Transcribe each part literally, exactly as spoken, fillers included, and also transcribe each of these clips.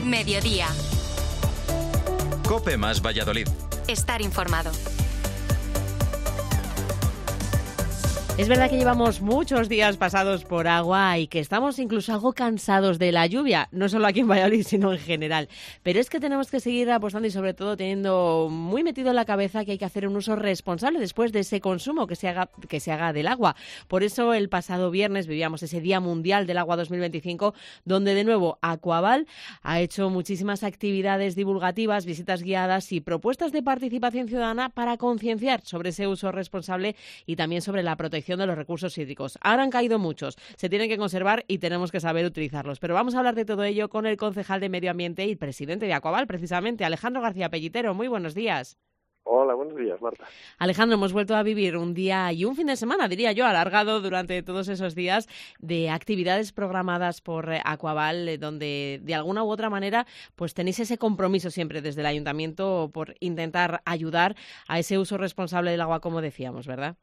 Mediodía. COPE más Valladolid. Estar informado. Es verdad que llevamos muchos días pasados por agua y que estamos incluso algo cansados de la lluvia, no solo aquí en Valladolid, sino en general. Pero es que tenemos que seguir apostando y sobre todo teniendo muy metido en la cabeza que hay que hacer un uso responsable después de ese consumo que se haga, que se haga del agua. Por eso el pasado viernes vivíamos ese Día Mundial del Agua dos mil veinticinco, donde de nuevo Aquaval ha hecho muchísimas actividades divulgativas, visitas guiadas y propuestas de participación ciudadana para concienciar sobre ese uso responsable y también sobre la protección de los recursos hídricos. Ahora han caído muchos, se tienen que conservar y tenemos que saber utilizarlos. Pero vamos a hablar de todo ello con el concejal de Medio Ambiente y presidente de Aquaval, precisamente, Alejandro García Pellitero. Muy buenos días. Hola, buenos días, Marta. Alejandro, hemos vuelto a vivir un día y un fin de semana, diría yo, alargado durante todos esos días de actividades programadas por Aquaval, donde de alguna u otra manera pues tenéis ese compromiso siempre desde el ayuntamiento por intentar ayudar a ese uso responsable del agua, como decíamos, ¿verdad?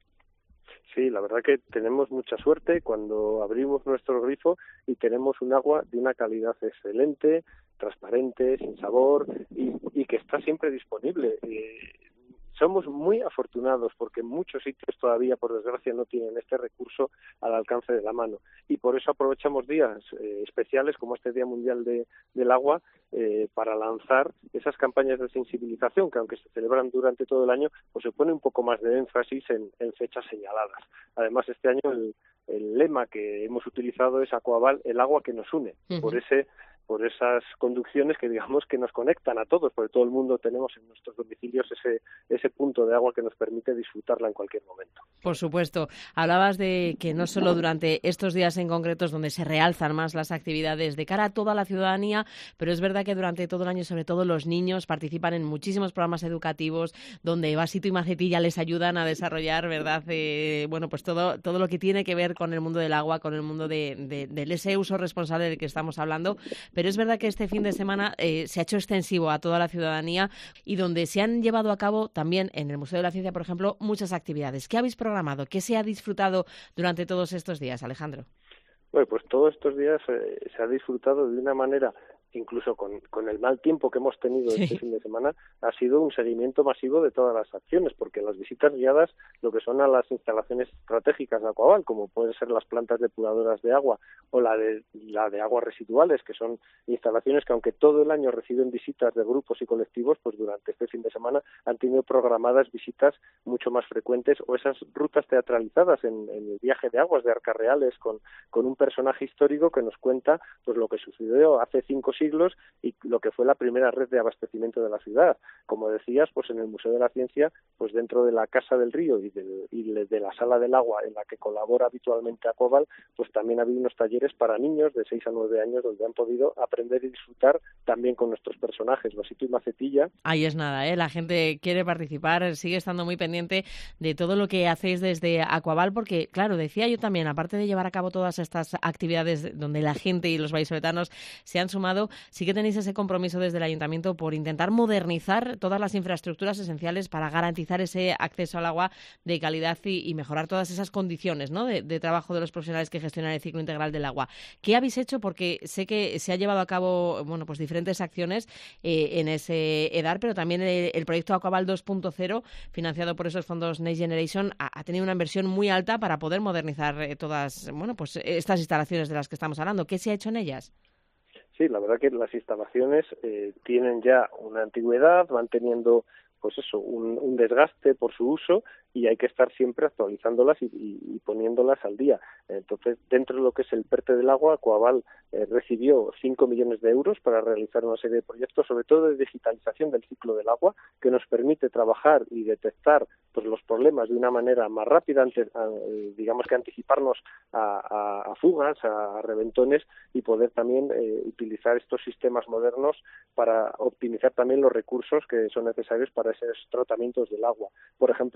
Sí, la verdad que tenemos mucha suerte cuando abrimos nuestro grifo y tenemos un agua de una calidad excelente, transparente, sin sabor y, y que está siempre disponible. Eh, somos muy afortunados porque muchos sitios todavía, por desgracia, no tienen este recurso al alcance de la mano. Y por eso aprovechamos días eh, especiales como este Día Mundial de, del Agua eh, para lanzar esas campañas de sensibilización que, aunque se celebran durante todo el año, pues se pone un poco más de énfasis en, en fechas señaladas. Además, este año el, el lema que hemos utilizado es Aquaval, el agua que nos une. Uh-huh. Por ese por esas conducciones que digamos que nos conectan a todos, porque todo el mundo tenemos en nuestros domicilios ese ese punto de agua que nos permite disfrutarla en cualquier momento. Por supuesto. Hablabas de que no solo durante estos días en concretos donde se realzan más las actividades de cara a toda la ciudadanía, pero es verdad que durante todo el año, sobre todo los niños, participan en muchísimos programas educativos donde Vasito y Macetilla les ayudan a desarrollar, ¿verdad? Eh, bueno, pues todo todo lo que tiene que ver con el mundo del agua, con el mundo de, de, de ese uso responsable del que estamos hablando. Pero es verdad que este fin de semana eh, se ha hecho extensivo a toda la ciudadanía y donde se han llevado a cabo también en el Museo de la Ciencia, por ejemplo, muchas actividades. ¿Qué habéis programado? ¿Qué se ha disfrutado durante todos estos días, Alejandro? Bueno, pues todos estos días eh, se ha disfrutado de una manera, incluso con, con el mal tiempo que hemos tenido sí. este fin de semana, ha sido un seguimiento masivo de todas las acciones, porque las visitas guiadas, lo que son a las instalaciones estratégicas de Aquaval, como pueden ser las plantas depuradoras de agua o la de, la de aguas residuales, que son instalaciones que aunque todo el año reciben visitas de grupos y colectivos, pues durante este fin de semana han tenido programadas visitas mucho más frecuentes, o esas rutas teatralizadas en, en el viaje de aguas de Arcas Reales con, con un personaje histórico que nos cuenta pues lo que sucedió hace cinco siglos y lo que fue la primera red de abastecimiento de la ciudad. Como decías, pues en el Museo de la Ciencia, pues dentro de la Casa del Río y, del, y de la Sala del Agua en la que colabora habitualmente Aquaval, pues también ha habido unos talleres para niños de seis a nueve años donde han podido aprender y disfrutar también con nuestros personajes, Vasito y Macetilla. Ahí es nada, ¿eh? La gente quiere participar, sigue estando muy pendiente de todo lo que hacéis desde Aquaval, porque, claro, decía yo también, aparte de llevar a cabo todas estas actividades donde la gente y los vallisoletanos se han sumado, sí que tenéis ese compromiso desde el Ayuntamiento por intentar modernizar todas las infraestructuras esenciales para garantizar ese acceso al agua de calidad y, y mejorar todas esas condiciones, ¿no?, de, de trabajo de los profesionales que gestionan el ciclo integral del agua. ¿Qué habéis hecho? Porque sé que se ha llevado a cabo, bueno, pues diferentes acciones eh, en ese EDAR, pero también el, el proyecto Aquaval dos punto cero, financiado por esos fondos Next Generation, ha, ha tenido una inversión muy alta para poder modernizar eh, todas, bueno, pues estas instalaciones de las que estamos hablando. ¿Qué se ha hecho en ellas? Sí, la verdad que las instalaciones eh, tienen ya una antigüedad, van teniendo pues eso, un, un desgaste por su uso y hay que estar siempre actualizándolas y, y, y poniéndolas al día. Entonces, dentro de lo que es el PERTE del agua, Aquaval eh, recibió cinco millones de euros para realizar una serie de proyectos, sobre todo de digitalización del ciclo del agua, que nos permite trabajar y detectar pues los problemas de una manera más rápida, antes, a, digamos que anticiparnos a, a, a fugas, a, a reventones y poder también eh, utilizar estos sistemas modernos para optimizar también los recursos que son necesarios para esos tratamientos del agua. Por ejemplo, el,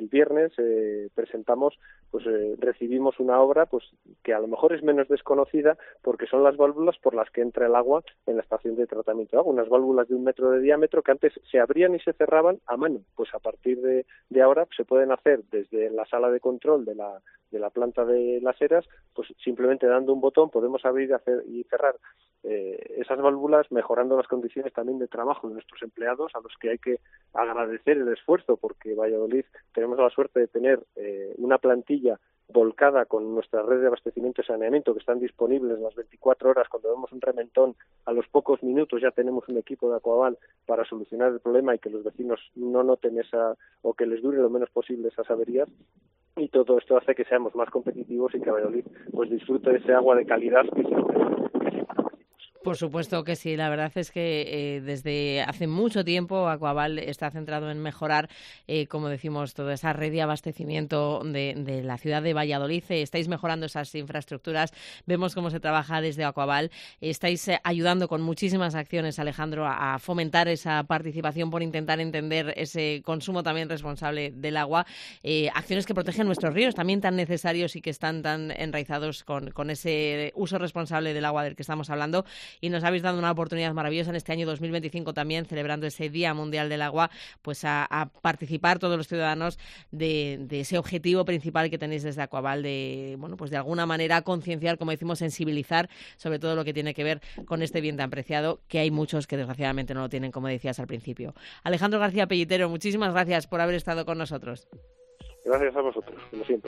el viernes eh, presentamos, pues eh, recibimos una obra pues que a lo mejor es menos desconocida porque son las válvulas por las que entra el agua en la estación de tratamiento de agua, unas válvulas de un metro de diámetro que antes se abrían y se cerraban a mano. Pues a partir de, de ahora se pueden hacer desde la sala de control de la de la planta de las eras, pues simplemente dando un botón podemos abrir hacer, y cerrar eh, esas válvulas, mejorando las condiciones también de trabajo de nuestros empleados, a los que hay que agradecer el esfuerzo, porque Valladolid tenemos la suerte de tener eh, una plantilla volcada con nuestra red de abastecimiento y saneamiento que están disponibles las veinticuatro horas. Cuando vemos un rementón, a los pocos minutos ya tenemos un equipo de Aquaval para solucionar el problema y que los vecinos no noten esa, o que les dure lo menos posible esas averías. Y todo esto hace que seamos más competitivos y que Valladolid pues disfrute de ese agua de calidad que siempre, que siempre Por supuesto que sí, la verdad es que eh, desde hace mucho tiempo Aquaval está centrado en mejorar, eh, como decimos, toda esa red de abastecimiento de, de la ciudad de Valladolid. Eh, estáis mejorando esas infraestructuras, vemos cómo se trabaja desde Aquaval, eh, estáis eh, ayudando con muchísimas acciones, Alejandro, a, a fomentar esa participación por intentar entender ese consumo también responsable del agua, eh, acciones que protegen nuestros ríos, también tan necesarios y que están tan enraizados con, con ese uso responsable del agua del que estamos hablando. Y nos habéis dado una oportunidad maravillosa en este año dos mil veinticinco también, celebrando ese Día Mundial del Agua, pues a, a participar todos los ciudadanos de, de ese objetivo principal que tenéis desde Aquaval de, bueno, pues de alguna manera concienciar, como decimos, sensibilizar sobre todo lo que tiene que ver con este bien tan preciado, que hay muchos que desgraciadamente no lo tienen, como decías al principio. Alejandro García Pellitero, muchísimas gracias por haber estado con nosotros. Gracias a vosotros, como siempre.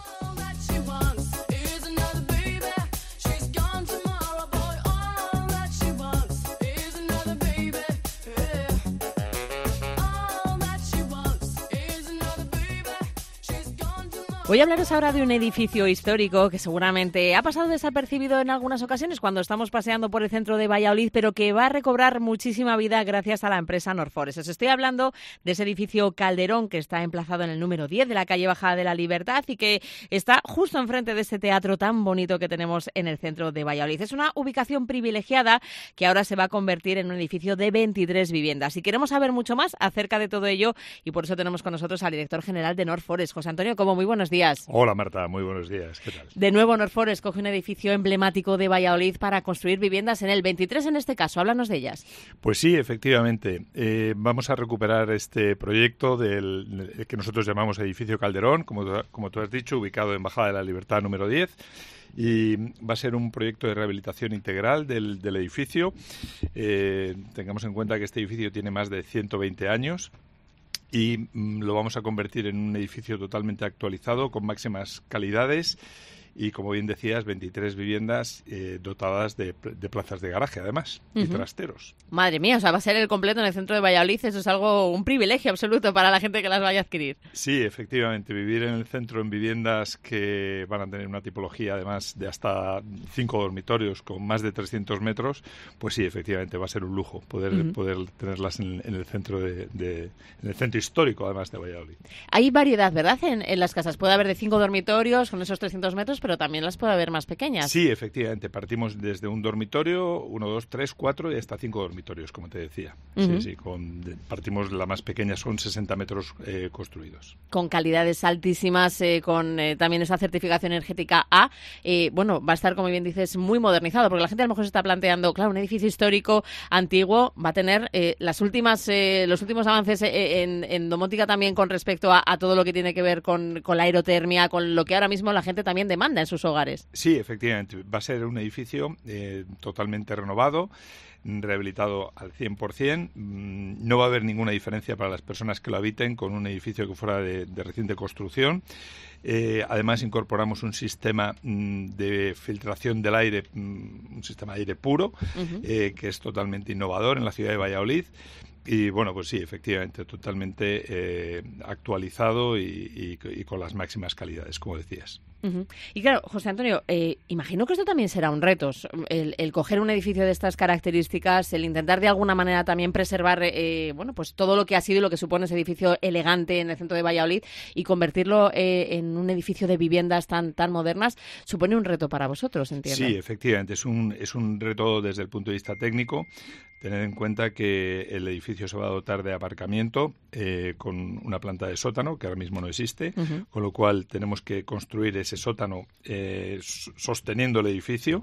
Voy a hablaros ahora de un edificio histórico que seguramente ha pasado desapercibido en algunas ocasiones cuando estamos paseando por el centro de Valladolid, pero que va a recobrar muchísima vida gracias a la empresa Norfores. Os estoy hablando de ese edificio Calderón que está emplazado en el número diez de la calle Bajada de la Libertad y que está justo enfrente de este teatro tan bonito que tenemos en el centro de Valladolid. Es una ubicación privilegiada que ahora se va a convertir en un edificio de veintitrés viviendas. Y queremos saber mucho más acerca de todo ello y por eso tenemos con nosotros al director general de Norfores, José Antonio Cobo. Muy buenos días. Días. Hola Marta, muy buenos días. ¿Qué tal? De nuevo Norfores coge un edificio emblemático de Valladolid para construir viviendas en el veintitrés en este caso. Háblanos de ellas. Pues sí, efectivamente. Eh, vamos a recuperar este proyecto del, del que nosotros llamamos Edificio Calderón, como, como tú has dicho, ubicado en Bajada de la Libertad número diez. Y va a ser un proyecto de rehabilitación integral del, del edificio. Eh, tengamos en cuenta que este edificio tiene más de ciento veinte años. Y mm, lo vamos a convertir en un edificio totalmente actualizado, con máximas calidades y, como bien decías, veintitrés viviendas eh, dotadas de, de plazas de garaje, además, uh-huh. y trasteros. Madre mía, o sea, va a ser el completo en el centro de Valladolid. Eso es algo, un privilegio absoluto para la gente que las vaya a adquirir. Sí, efectivamente, vivir en el centro en viviendas que van a tener una tipología, además, de hasta cinco dormitorios con más de trescientos metros, pues sí, efectivamente, va a ser un lujo poder, uh-huh. poder tenerlas en, en el centro de, de, en el centro histórico, además, de Valladolid. Hay variedad, ¿verdad?, en, en las casas. Puede haber de cinco dormitorios con esos trescientos metros, pero también las puede haber más pequeñas. Sí, efectivamente. Partimos desde un dormitorio, uno, dos, tres, cuatro y hasta cinco dormitorios, como te decía. Uh-huh. Sí, sí. Con, de, partimos, la más pequeña son sesenta metros eh, construidos. Con calidades altísimas, eh, con eh, también esa certificación energética A. Eh, bueno, va a estar, como bien dices, muy modernizado, porque la gente a lo mejor se está planteando, claro, un edificio histórico, antiguo, va a tener eh, las últimas, eh, los últimos avances eh, en, en domótica también con respecto a, a todo lo que tiene que ver con, con la aerotermia, con lo que ahora mismo la gente también demanda en sus hogares. Sí, efectivamente. Va a ser un edificio eh, totalmente renovado, rehabilitado al cien por ciento. No va a haber ninguna diferencia para las personas que lo habiten con un edificio que fuera de, de reciente construcción. Eh, además, incorporamos un sistema mm, de filtración del aire, mm, un sistema de aire puro, uh-huh. eh, que es totalmente innovador en la ciudad de Valladolid. Y bueno, pues sí, efectivamente, totalmente eh, actualizado y, y, y con las máximas calidades, como decías. Uh-huh. Y claro, José Antonio, eh, imagino que esto también será un reto, el, el coger un edificio de estas características, el intentar de alguna manera también preservar eh, bueno, pues todo lo que ha sido y lo que supone ese edificio elegante en el centro de Valladolid y convertirlo eh, en un edificio de viviendas tan, tan modernas, supone un reto para vosotros, entiendo. Sí, efectivamente, es un, es un reto desde el punto de vista técnico. Tener en cuenta que el edificio se va a dotar de aparcamiento eh, con una planta de sótano, que ahora mismo no existe, uh-huh. con lo cual tenemos que construir ese sótano eh, sosteniendo el edificio.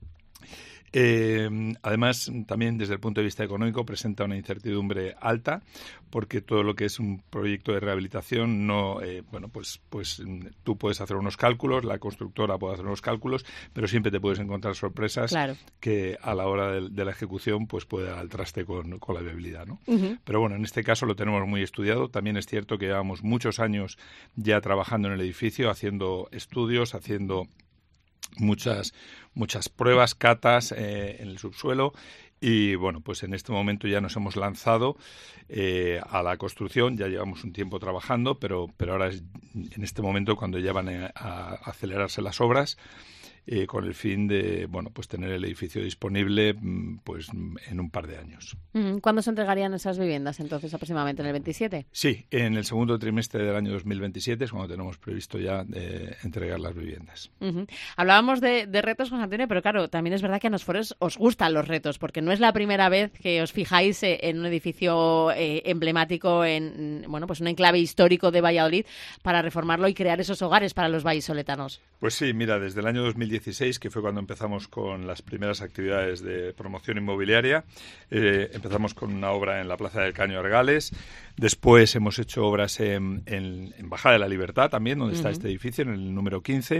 Eh, además, también desde el punto de vista económico presenta una incertidumbre alta porque todo lo que es un proyecto de rehabilitación no, eh, bueno, pues, pues tú puedes hacer unos cálculos, la constructora puede hacer unos cálculos, pero siempre te puedes encontrar sorpresas claro. que a la hora de, de la ejecución pues puede dar al traste con, con la viabilidad, ¿no? Uh-huh. Pero bueno, en este caso lo tenemos muy estudiado. También es cierto que llevamos muchos años ya trabajando en el edificio, haciendo estudios, haciendo muchas muchas pruebas, catas eh, en el subsuelo y bueno, pues en este momento ya nos hemos lanzado eh, a la construcción, ya llevamos un tiempo trabajando, pero, pero ahora es en este momento cuando ya van a, a acelerarse las obras eh, con el fin de, bueno, pues tener el edificio disponible pues en un par de años. ¿Cuándo se entregarían esas viviendas entonces aproximadamente? ¿En el veintisiete? Sí, en el segundo trimestre del año dos mil veintisiete es cuando tenemos previsto ya eh, entregar las viviendas. Uh-huh. Hablábamos de, de retos, José Antonio, pero claro, también es verdad que a Nosfores os gustan los retos, porque no es la primera vez que os fijáis eh, en un edificio eh, emblemático, en bueno, pues un enclave histórico de Valladolid, para reformarlo y crear esos hogares para los vallisoletanos. Pues sí, mira, desde el año dos mil dieciséis, que fue cuando empezamos con las primeras actividades de promoción inmobiliaria, eh, empezamos con una obra en la Plaza del Caño Argales, después hemos hecho obras en, en, en Bajada de la Libertad también, donde uh-huh. está este edificio, en el número quince,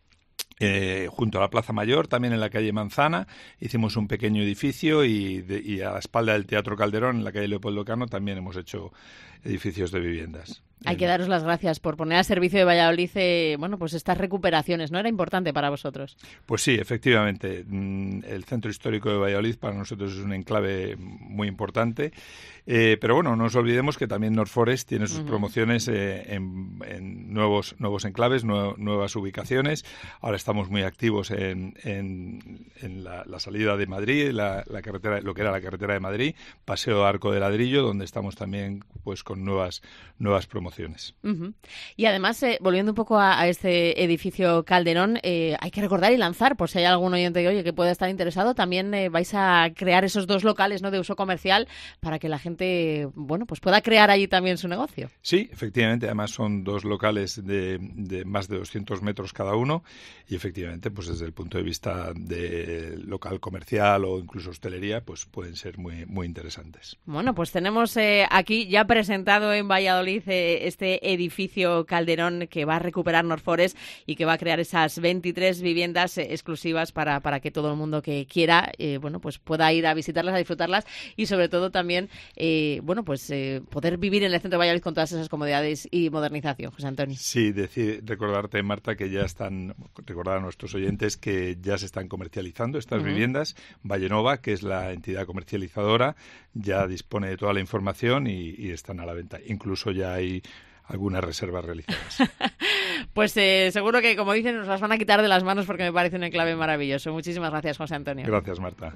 eh, junto a la Plaza Mayor, también en la calle Manzana, hicimos un pequeño edificio y, de, y a la espalda del Teatro Calderón, en la calle Leopoldo Cano, también hemos hecho edificios de viviendas. Hay que daros las gracias por poner al servicio de Valladolid, eh, bueno, pues estas recuperaciones, ¿no? Era importante para vosotros. Pues sí, efectivamente. El centro histórico de Valladolid para nosotros es un enclave muy importante. Eh, pero bueno, no nos olvidemos que también North Forest tiene sus uh-huh. promociones eh, en, en nuevos nuevos enclaves, nue- nuevas ubicaciones. Ahora estamos muy activos en, en, en la, la salida de Madrid, la, la carretera, lo que era la carretera de Madrid, Paseo Arco de Ladrillo, donde estamos también pues con nuevas nuevas promociones. Uh-huh. Y además, eh, volviendo un poco a, a este edificio Calderón, eh, hay que recordar y lanzar, por si hay algún oyente que, oye, que pueda estar interesado, también eh, vais a crear esos dos locales, ¿no?, de uso comercial para que la gente bueno, pues pueda crear allí también su negocio. Sí, efectivamente, además son dos locales de, de más de doscientos metros cada uno y efectivamente, pues desde el punto de vista de local comercial o incluso hostelería, pues pueden ser muy, muy interesantes. Bueno, pues tenemos eh, aquí ya presentado en Valladolid eh, este edificio Calderón que va a recuperar North Forest y que va a crear esas veintitrés viviendas eh, exclusivas para, para que todo el mundo que quiera, eh, bueno, pues pueda ir a visitarlas, a disfrutarlas y sobre todo también Eh, bueno, pues eh, poder vivir en el centro de Valladolid con todas esas comodidades y modernización, José Antonio. Sí, decir, recordarte, Marta, que ya están, recordar a nuestros oyentes que ya se están comercializando estas uh-huh. viviendas. Vallenova, que es la entidad comercializadora, ya dispone de toda la información y, y están a la venta. Incluso ya hay algunas reservas realizadas. Pues eh, seguro que, como dicen, nos las van a quitar de las manos porque me parece un enclave maravilloso. Muchísimas gracias, José Antonio. Gracias, Marta.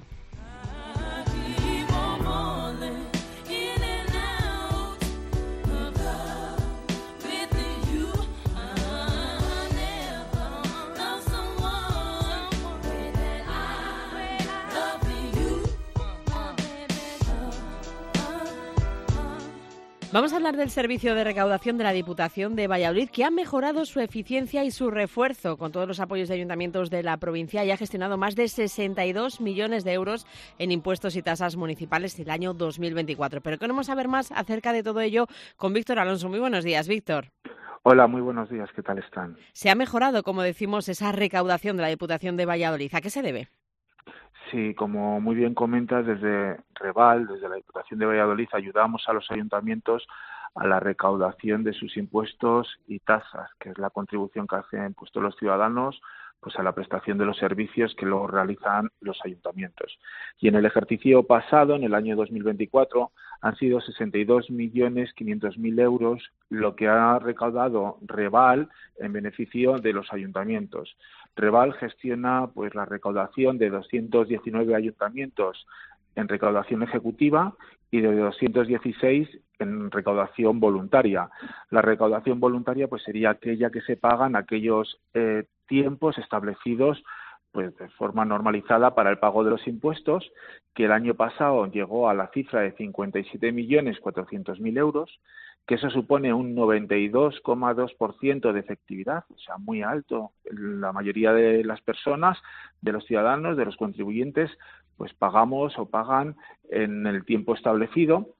Vamos a hablar del servicio de recaudación de la Diputación de Valladolid, que ha mejorado su eficiencia y su refuerzo con todos los apoyos de ayuntamientos de la provincia y ha gestionado más de sesenta y dos millones de euros en impuestos y tasas municipales el año dos mil veinticuatro. Pero queremos saber más acerca de todo ello con Víctor Alonso. Muy buenos días, Víctor. Hola, muy buenos días. ¿Qué tal están? Se ha mejorado, como decimos, esa recaudación de la Diputación de Valladolid. ¿A qué se debe? Sí, como muy bien comentas, desde Reval, desde la Diputación de Valladolid, ayudamos a los ayuntamientos a la recaudación de sus impuestos y tasas, que es la contribución que hacen pues, todos los ciudadanos pues a la prestación de los servicios que luego realizan los ayuntamientos. Y en el ejercicio pasado, en el año dos mil veinticuatro, han sido sesenta y dos millones quinientos mil euros lo que ha recaudado Reval en beneficio de los ayuntamientos. Reval gestiona pues la recaudación de doscientos diecinueve ayuntamientos en recaudación ejecutiva y de doscientos dieciséis en recaudación voluntaria. La recaudación voluntaria pues sería aquella que se pagan aquellos eh, tiempos establecidos pues de forma normalizada para el pago de los impuestos, que el año pasado llegó a la cifra de cincuenta y siete millones cuatrocientos mil euros, que eso supone un noventa y dos coma dos por ciento de efectividad, o sea, muy alto. La mayoría de las personas, de los ciudadanos, de los contribuyentes, pues pagamos o pagan en el tiempo establecido,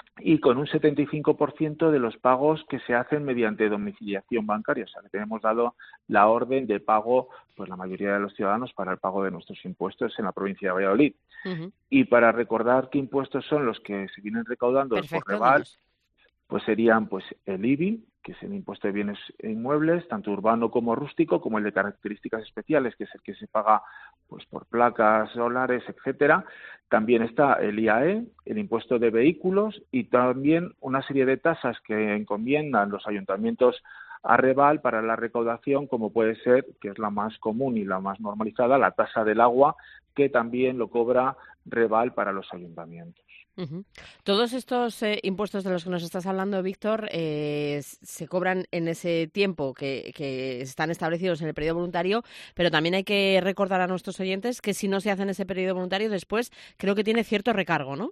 y con un setenta y cinco por ciento de los pagos que se hacen mediante domiciliación bancaria. O sea, que tenemos dado la orden de pago, pues la mayoría de los ciudadanos, para el pago de nuestros impuestos en la provincia de Valladolid. Uh-huh. Y para recordar qué impuestos son los que se vienen recaudando Perfecto, por Reval, vamos. pues serían pues el I B I, que es el impuesto de bienes e inmuebles, tanto urbano como rústico, como el de características especiales, que es el que se paga pues por placas solares, etcétera. También está el I A E, el impuesto de vehículos, y también una serie de tasas que encomiendan los ayuntamientos a Reval para la recaudación, como puede ser, que es la más común y la más normalizada, la tasa del agua, que también lo cobra Reval para los ayuntamientos. Uh-huh. Todos estos eh, impuestos de los que nos estás hablando, Víctor, eh, se cobran en ese tiempo que, que están establecidos en el periodo voluntario, pero también hay que recordar a nuestros oyentes que si no se hace en ese periodo voluntario, después creo que tiene cierto recargo, ¿no?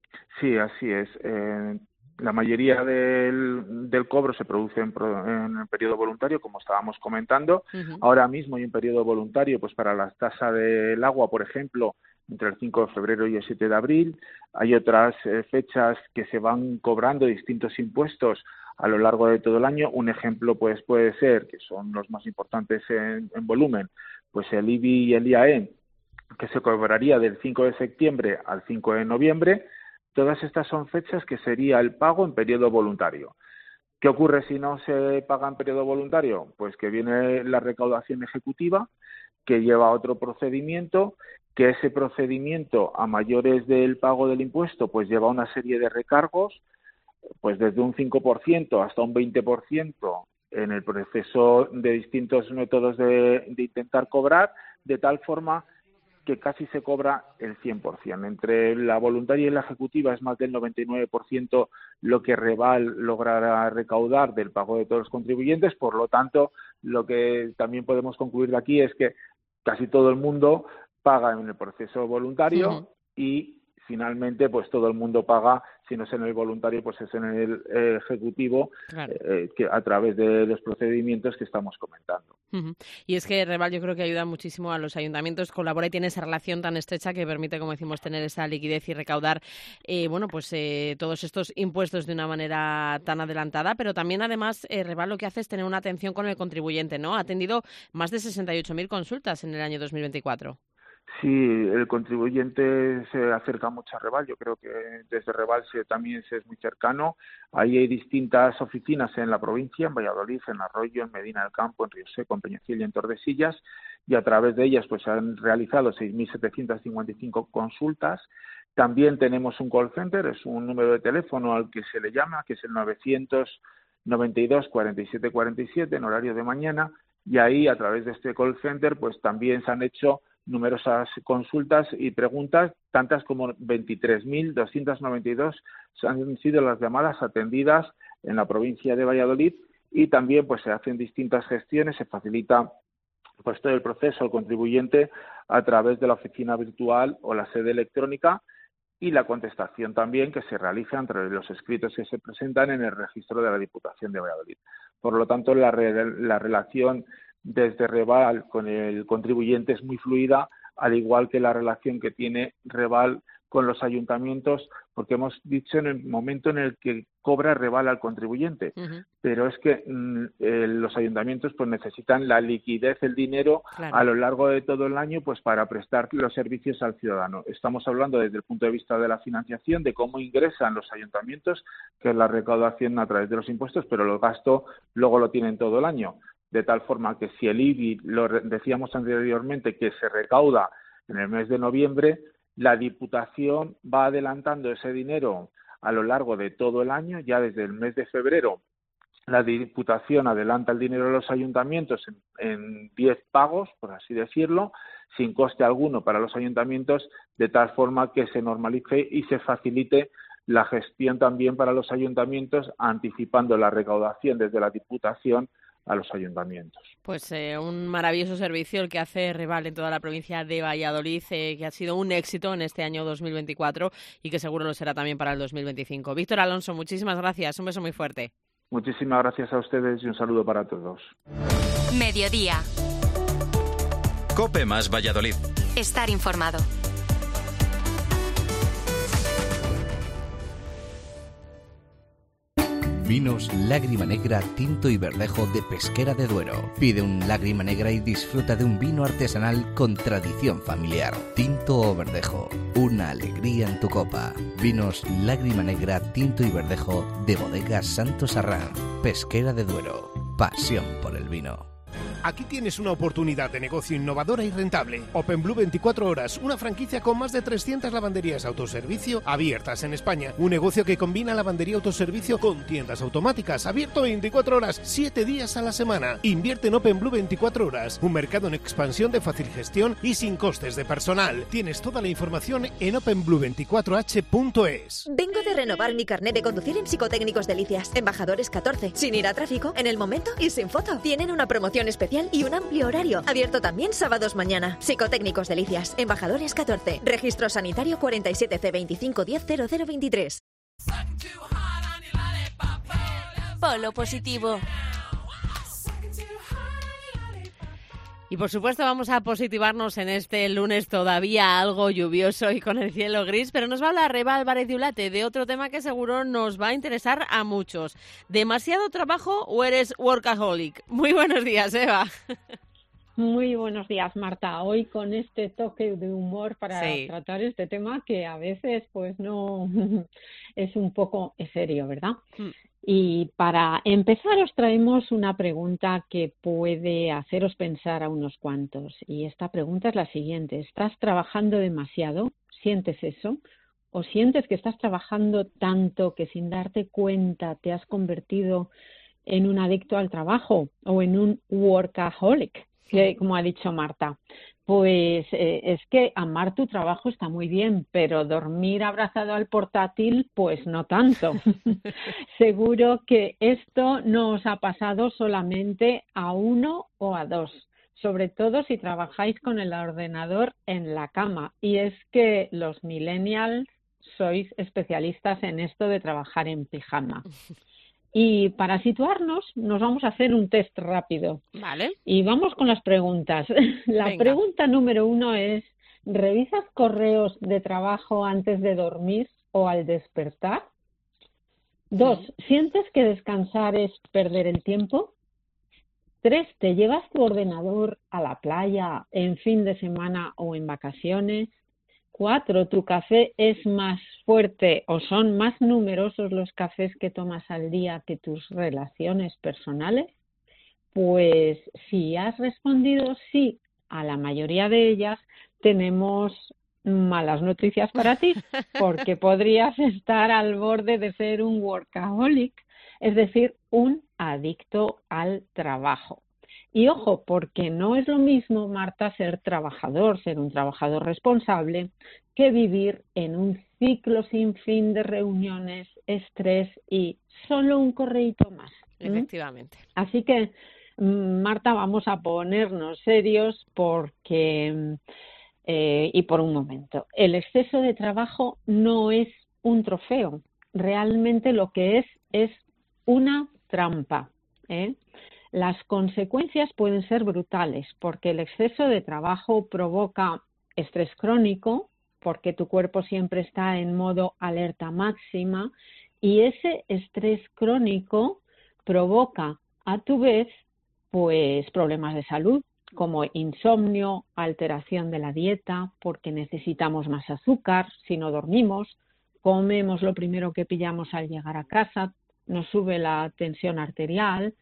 Sí, así es. Eh, la mayoría del, del cobro se produce en, en el periodo voluntario, como estábamos comentando. Uh-huh. Ahora mismo hay un periodo voluntario, pues para la tasa del agua, por ejemplo, entre el cinco de febrero y el siete de abril. Hay otras eh, fechas que se van cobrando distintos impuestos a lo largo de todo el año. Un ejemplo pues puede ser, que son los más importantes en, en volumen, pues el I B I y el I A E, que se cobraría del cinco de septiembre al cinco de noviembre. Todas estas son fechas que sería el pago en periodo voluntario. ¿Qué ocurre si no se paga en periodo voluntario? Pues que viene la recaudación ejecutiva, que lleva otro procedimiento, que ese procedimiento, a mayores del pago del impuesto, pues lleva una serie de recargos, pues desde un cinco por ciento hasta un veinte por ciento en el proceso de distintos métodos de, de intentar cobrar, de tal forma que casi se cobra el cien por ciento. Entre la voluntaria y la ejecutiva es más del noventa y nueve por ciento lo que Reval logrará recaudar del pago de todos los contribuyentes. Por lo tanto, lo que también podemos concluir de aquí es que casi todo el mundo paga en el proceso voluntario, uh-huh, y finalmente pues todo el mundo paga, si no es en el voluntario, pues es en el eh, ejecutivo, claro, eh, que a través de los procedimientos que estamos comentando. Uh-huh. Y es que Reval yo creo que ayuda muchísimo a los ayuntamientos, colabora y tiene esa relación tan estrecha que permite, como decimos, tener esa liquidez y recaudar eh, bueno pues eh, todos estos impuestos de una manera tan adelantada, pero también además eh, Reval lo que hace es tener una atención con el contribuyente, ¿no? Ha atendido más de sesenta y ocho mil consultas en el año dos mil veinticuatro. Sí, el contribuyente se acerca mucho a Reval. Yo creo que desde Reval se, también se es muy cercano. Ahí hay distintas oficinas en la provincia, en Valladolid, en Arroyo, en Medina del Campo, en Río Seco, en Peñafiel y en Tordesillas, y a través de ellas pues se han realizado seis mil setecientas cincuenta y cinco consultas. También tenemos un call center, es un número de teléfono al que se le llama, que es el novecientos noventa y dos cuarenta y siete cuarenta y siete en horario de mañana, y ahí a través de este call center pues también se han hecho numerosas consultas y preguntas, tantas como veintitrés mil doscientas noventa y dos han sido las llamadas atendidas en la provincia de Valladolid, y también pues se hacen distintas gestiones, se facilita pues todo el proceso al contribuyente a través de la oficina virtual o la sede electrónica, y la contestación también que se realiza entre los escritos que se presentan en el registro de la Diputación de Valladolid. Por lo tanto, la, re- la relación desde Reval con el contribuyente es muy fluida, al igual que la relación que tiene Reval con los ayuntamientos, porque hemos dicho en el momento en el que cobra Reval al contribuyente, uh-huh, pero es que mm, eh, los ayuntamientos pues necesitan la liquidez, el dinero, claro, a lo largo de todo el año pues para prestar los servicios al ciudadano. Estamos hablando desde el punto de vista de la financiación, de cómo ingresan los ayuntamientos, que es la recaudación a través de los impuestos, pero el gasto luego lo tienen todo el año. de tal forma que si el I B I, lo decíamos anteriormente, que se recauda en el mes de noviembre, la Diputación va adelantando ese dinero a lo largo de todo el año. Ya desde el mes de febrero la Diputación adelanta el dinero a los ayuntamientos en diez pagos, por así decirlo, sin coste alguno para los ayuntamientos, de tal forma que se normalice y se facilite la gestión también para los ayuntamientos, anticipando la recaudación desde la Diputación a los ayuntamientos. Pues eh, un maravilloso servicio el que hace Reval en toda la provincia de Valladolid, eh, que ha sido un éxito en este año dos mil veinticuatro y que seguro lo será también para el dos mil veinticinco. Víctor Alonso, muchísimas gracias, un beso muy fuerte. Muchísimas gracias a ustedes y un saludo para todos. Mediodía. COPE más Valladolid. Estar informado. Vinos Lágrima Negra, Tinto y Verdejo de Pesquera de Duero. Pide un Lágrima Negra y disfruta de un vino artesanal con tradición familiar. Tinto o Verdejo, una alegría en tu copa. Vinos Lágrima Negra, Tinto y Verdejo de Bodegas Santos Arrán. Pesquera de Duero. Pasión por el vino. Aquí tienes una oportunidad de negocio innovadora y rentable. OpenBlue veinticuatro horas, una franquicia con más de trescientas lavanderías autoservicio abiertas en España. Un negocio que combina lavandería autoservicio con tiendas automáticas, abierto veinticuatro horas, siete días a la semana. Invierte en OpenBlue veinticuatro horas, un mercado en expansión de fácil gestión y sin costes de personal. Tienes toda la información en open blue veinticuatro h punto es. Vengo de renovar mi carnet de conducir en Psicotécnicos Delicias, Embajadores catorce, sin ir a tráfico, en el momento y sin foto. Tienen una promoción especial y un amplio horario. Abierto también sábados mañana. Psicotécnicos Delicias, Embajadores catorce. Registro sanitario cuarenta y siete C veinticinco diez cero cero veintitrés. Polo positivo. Y por supuesto vamos a positivarnos en este lunes todavía algo lluvioso y con el cielo gris, pero nos va a hablar Eva Álvarez de Ulate de otro tema que seguro nos va a interesar a muchos. ¿Demasiado trabajo o eres workaholic? Muy buenos días, Eva. Muy buenos días, Marta. Hoy con este toque de humor para sí. tratar este tema que a veces pues no es un poco serio, ¿verdad? Mm. Y para empezar os traemos una pregunta que puede haceros pensar a unos cuantos. Y esta pregunta es la siguiente. ¿Estás trabajando demasiado? ¿Sientes eso? ¿O sientes que estás trabajando tanto que sin darte cuenta te has convertido en un adicto al trabajo o en un workaholic, que, como ha dicho Marta? Pues eh, es que amar tu trabajo está muy bien, pero dormir abrazado al portátil, pues no tanto. Seguro que esto no os ha pasado solamente a uno o a dos, sobre todo si trabajáis con el ordenador en la cama. Y es que los millennials sois especialistas en esto de trabajar en pijama. Y para situarnos, nos vamos a hacer un test rápido. Vale. Y vamos con las preguntas. La Venga. Pregunta número uno es, ¿revisas correos de trabajo antes de dormir o al despertar? Dos, ¿sientes que descansar es perder el tiempo? Tres, ¿te llevas tu ordenador a la playa en fin de semana o en vacaciones? Cuatro, ¿tu café es más fuerte o son más numerosos los cafés que tomas al día que tus relaciones personales? Pues si has respondido sí a la mayoría de ellas, tenemos malas noticias para ti, porque podrías estar al borde de ser un workaholic, es decir, un adicto al trabajo. Y ojo, porque no es lo mismo, Marta, ser trabajador, ser un trabajador responsable, que vivir en un ciclo sin fin de reuniones, estrés y solo un correíto más. Efectivamente. ¿Mm? Así que, Marta, vamos a ponernos serios porque, eh, y por un momento, el exceso de trabajo no es un trofeo. Realmente lo que es es una trampa, ¿eh? Las consecuencias pueden ser brutales porque el exceso de trabajo provoca estrés crónico, porque tu cuerpo siempre está en modo alerta máxima y ese estrés crónico provoca a tu vez pues problemas de salud como insomnio, alteración de la dieta porque necesitamos más azúcar si no dormimos, comemos lo primero que pillamos al llegar a casa, nos sube la tensión arterial,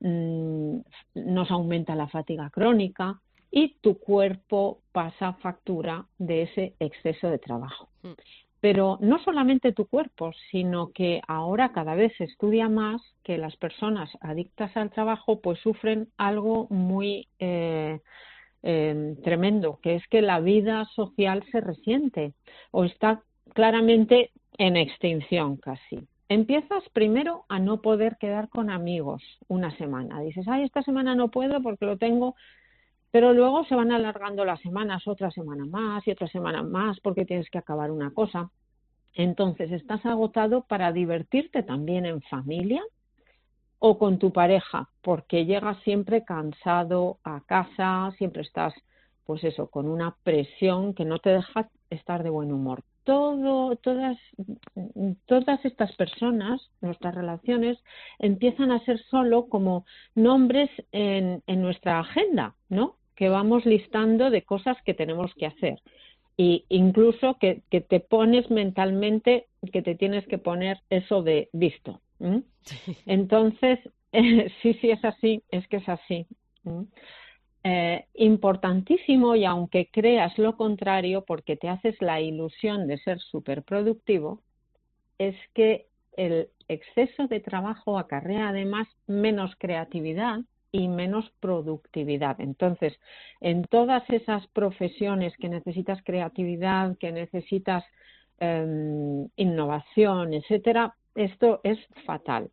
mmm, nos aumenta la fatiga crónica y tu cuerpo pasa factura de ese exceso de trabajo. Mm. Pero no solamente tu cuerpo, sino que ahora cada vez se estudia más que las personas adictas al trabajo pues sufren algo muy eh, eh, tremendo, que es que la vida social se resiente o está claramente en extinción casi. Empiezas primero a no poder quedar con amigos una semana. Dices, ay, esta semana no puedo porque lo tengo... Pero luego se van alargando las semanas, otra semana más y otra semana más porque tienes que acabar una cosa. Entonces estás agotado para divertirte también en familia o con tu pareja, porque llegas siempre cansado a casa, siempre estás, pues eso, con una presión que no te deja estar de buen humor. Todo, todas, todas estas personas, nuestras relaciones, empiezan a ser solo como nombres en, en nuestra agenda, ¿no? Que vamos listando de cosas que tenemos que hacer. Y incluso que, que te pones mentalmente que te tienes que poner eso de visto. ¿Mm? Sí. Entonces, eh, sí, sí es así, es que es así. ¿Mm? Eh, importantísimo, y aunque creas lo contrario, porque te haces la ilusión de ser súper productivo, es que el exceso de trabajo acarrea además menos creatividad y menos productividad. Entonces, en todas esas profesiones que necesitas creatividad, que necesitas eh, innovación, etcétera, esto es fatal.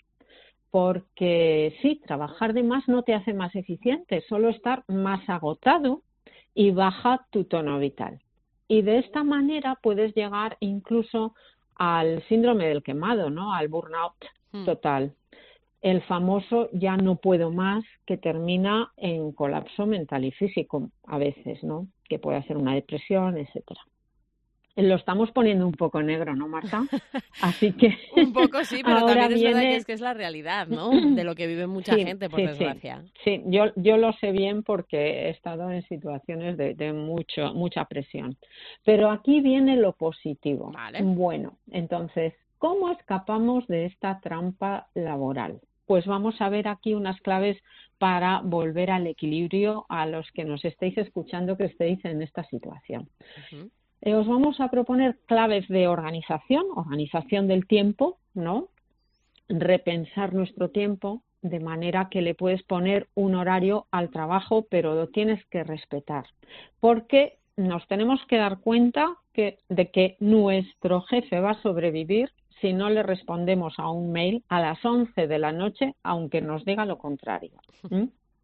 Porque sí, trabajar de más no te hace más eficiente, solo estar más agotado y baja tu tono vital. Y de esta manera puedes llegar incluso al síndrome del quemado, ¿no? Al burnout hmm. total. El famoso ya no puedo más, que termina en colapso mental y físico a veces, ¿no? Que puede ser una depresión, etcétera. Lo estamos poniendo un poco negro, ¿no, Marta? Así que un poco sí, pero ahora también es viene... verdad que es que es la realidad, ¿no? De lo que vive mucha sí, gente, por sí, desgracia. Sí, sí. Yo, yo lo sé bien porque he estado en situaciones de, de mucho, mucha presión. Pero aquí viene lo positivo. Vale. Bueno, entonces, ¿cómo escapamos de esta trampa laboral? Pues vamos a ver aquí unas claves para volver al equilibrio a los que nos estéis escuchando que estéis en esta situación. Uh-huh. Eh, os vamos a proponer claves de organización, organización del tiempo, ¿no? Repensar nuestro tiempo de manera que le puedes poner un horario al trabajo, pero lo tienes que respetar. Porque nos tenemos que dar cuenta que, de que nuestro jefe va a sobrevivir si no le respondemos a un mail a las once de la noche, aunque nos diga lo contrario. ¿Mm?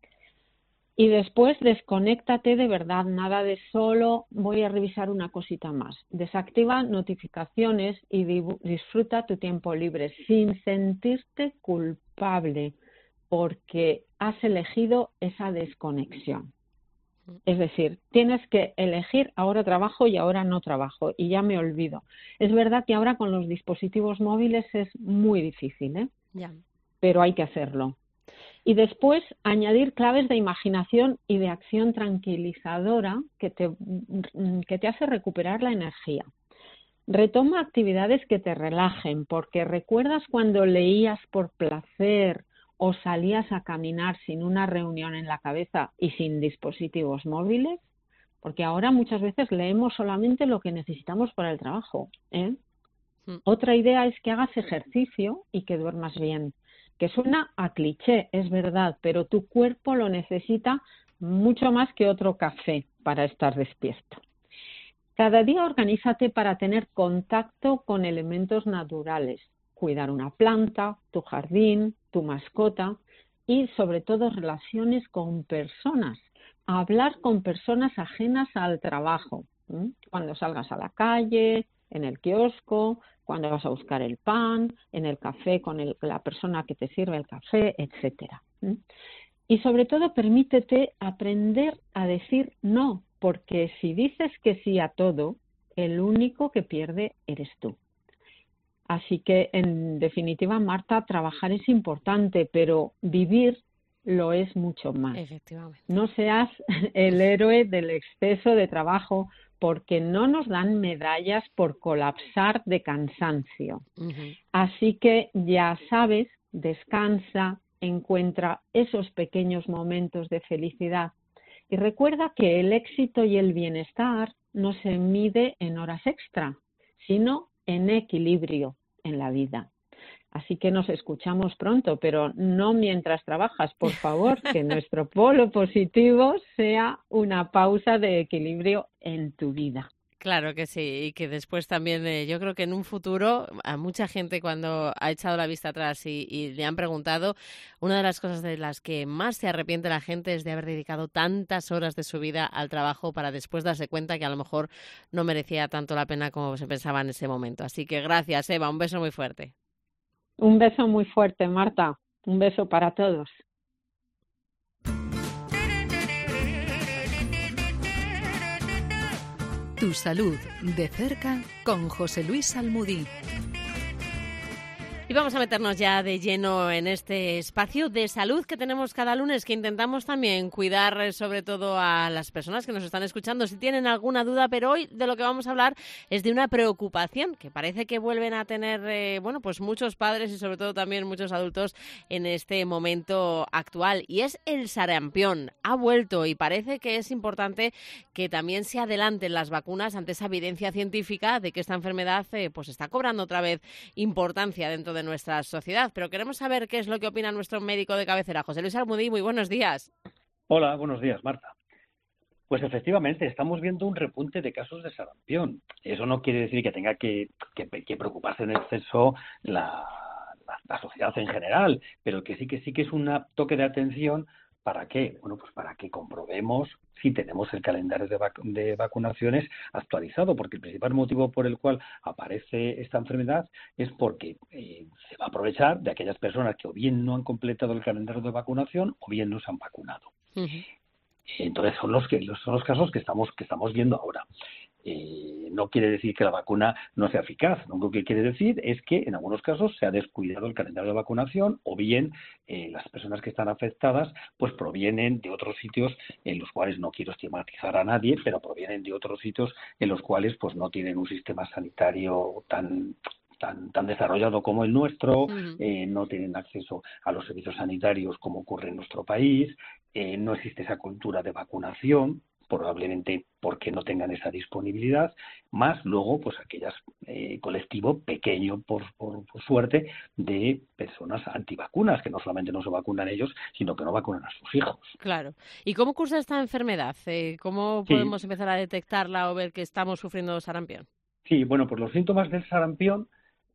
Y después desconéctate de verdad, nada de solo voy a revisar una cosita más. Desactiva notificaciones y disfruta tu tiempo libre sin sentirte culpable porque has elegido esa desconexión. Es decir, tienes que elegir ahora trabajo y ahora no trabajo y ya me olvido. Es verdad que ahora con los dispositivos móviles es muy difícil, ¿eh? Ya. Pero hay que hacerlo. Y después añadir claves de imaginación y de acción tranquilizadora que te, que te hace recuperar la energía. Retoma actividades que te relajen, porque recuerdas cuando leías por placer o salías a caminar sin una reunión en la cabeza y sin dispositivos móviles, porque ahora muchas veces leemos solamente lo que necesitamos para el trabajo, ¿eh? Mm. Otra idea es que hagas ejercicio y que duermas bien, que suena a cliché, es verdad, pero tu cuerpo lo necesita mucho más que otro café para estar despierto. Cada día organízate para tener contacto con elementos naturales, cuidar una planta, tu jardín, tu mascota y sobre todo relaciones con personas. Hablar con personas ajenas al trabajo, ¿eh? Cuando salgas a la calle, en el kiosco, cuando vas a buscar el pan, en el café con el, la persona que te sirve el café, etcétera. ¿eh? Y sobre todo permítete aprender a decir no, porque si dices que sí a todo, el único que pierde eres tú. Así que, en definitiva, Marta, trabajar es importante, pero vivir lo es mucho más. Efectivamente. No seas el héroe del exceso de trabajo, porque no nos dan medallas por colapsar de cansancio. Uh-huh. Así que, ya sabes, descansa, encuentra esos pequeños momentos de felicidad. Y recuerda que el éxito y el bienestar no se mide en horas extra, sino en equilibrio en la vida. Así que nos escuchamos pronto, pero no mientras trabajas, por favor, que nuestro polo positivo sea una pausa de equilibrio en tu vida. Claro que sí, y que después también, eh, yo creo que en un futuro, a mucha gente cuando ha echado la vista atrás y, y le han preguntado, una de las cosas de las que más se arrepiente la gente es de haber dedicado tantas horas de su vida al trabajo para después darse cuenta que a lo mejor no merecía tanto la pena como se pensaba en ese momento. Así que gracias, Eva, un beso muy fuerte. Un beso muy fuerte, Marta. Un beso para todos. Tu salud de cerca con José Luis Almudí. Y vamos a meternos ya de lleno en este espacio de salud que tenemos cada lunes, que intentamos también cuidar sobre todo a las personas que nos están escuchando si tienen alguna duda, pero hoy de lo que vamos a hablar es de una preocupación que parece que vuelven a tener eh, bueno, pues muchos padres y sobre todo también muchos adultos en este momento actual, y es el sarampión. Ha vuelto y parece que es importante que también se adelanten las vacunas ante esa evidencia científica de que esta enfermedad eh, pues está cobrando otra vez importancia dentro de nuestra sociedad. Pero queremos saber qué es lo que opina nuestro médico de cabecera, José Luis Almudí. Muy buenos días. Hola, buenos días, Marta. Pues efectivamente, estamos viendo un repunte de casos de sarampión. Eso no quiere decir que tenga que, que, que preocuparse en exceso la, la, la sociedad en general, pero que sí que sí que es un toque de atención. ¿Para qué? Bueno, pues para que comprobemos si tenemos el calendario de, vac- de vacunaciones actualizado, porque el principal motivo por el cual aparece esta enfermedad es porque eh, se va a aprovechar de aquellas personas que o bien no han completado el calendario de vacunación o bien no se han vacunado. Uh-huh. Entonces son los que son los casos que estamos que estamos viendo ahora. Eh, no quiere decir que la vacuna no sea eficaz. Lo que quiere decir es que en algunos casos se ha descuidado el calendario de vacunación o bien eh, las personas que están afectadas pues provienen de otros sitios en los cuales, no quiero estigmatizar a nadie, pero provienen de otros sitios en los cuales pues no tienen un sistema sanitario tan tan tan desarrollado como el nuestro, uh-huh. eh, no tienen acceso a los servicios sanitarios como ocurre en nuestro país, eh, no existe esa cultura de vacunación, probablemente porque no tengan esa disponibilidad, más luego pues aquellas eh, colectivo pequeño por, por, por suerte de personas antivacunas, que no solamente no se vacunan ellos, sino que no vacunan a sus hijos. Claro. ¿Y cómo cursa esta enfermedad? Eh, ¿Cómo podemos sí. empezar a detectarla o ver que estamos sufriendo sarampión? Sí, bueno, pues los síntomas del sarampión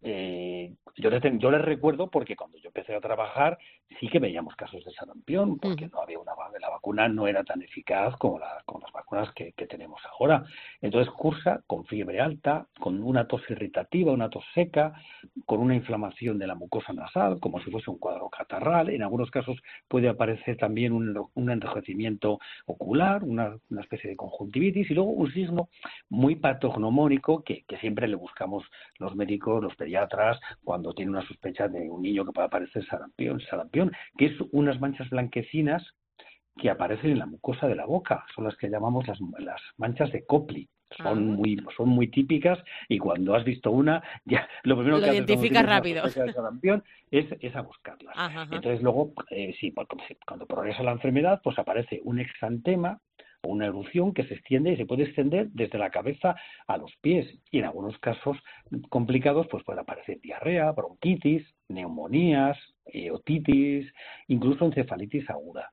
Eh, yo, les, yo les recuerdo porque cuando yo empecé a trabajar sí que veíamos casos de sarampión, porque uh-huh. no había una la vacuna no era tan eficaz como, la, como las vacunas que, que tenemos ahora. Entonces cursa con fiebre alta, con una tos irritativa, una tos seca, con una inflamación de la mucosa nasal, como si fuese un cuadro catarral. En algunos casos puede aparecer también un, un enrojecimiento ocular, una, una especie de conjuntivitis, y luego un signo muy patognomónico que, que siempre le buscamos los médicos, los pediatras, cuando tiene una sospecha de un niño que pueda parecer sarampión, sarampión, que es unas manchas blanquecinas que aparecen en la mucosa de la boca, son las que llamamos las, las manchas de Copley. Son ah. muy son muy típicas y cuando has visto una, ya lo primero lo que identificas rápido haces de sarampión es, es a buscarlas. Ajá, ajá. Entonces luego, eh, sí, cuando progresa la enfermedad, pues aparece un exantema o una erupción que se extiende y se puede extender desde la cabeza a los pies. Y en algunos casos complicados pues puede aparecer diarrea, bronquitis, neumonías, eh, otitis, incluso encefalitis aguda.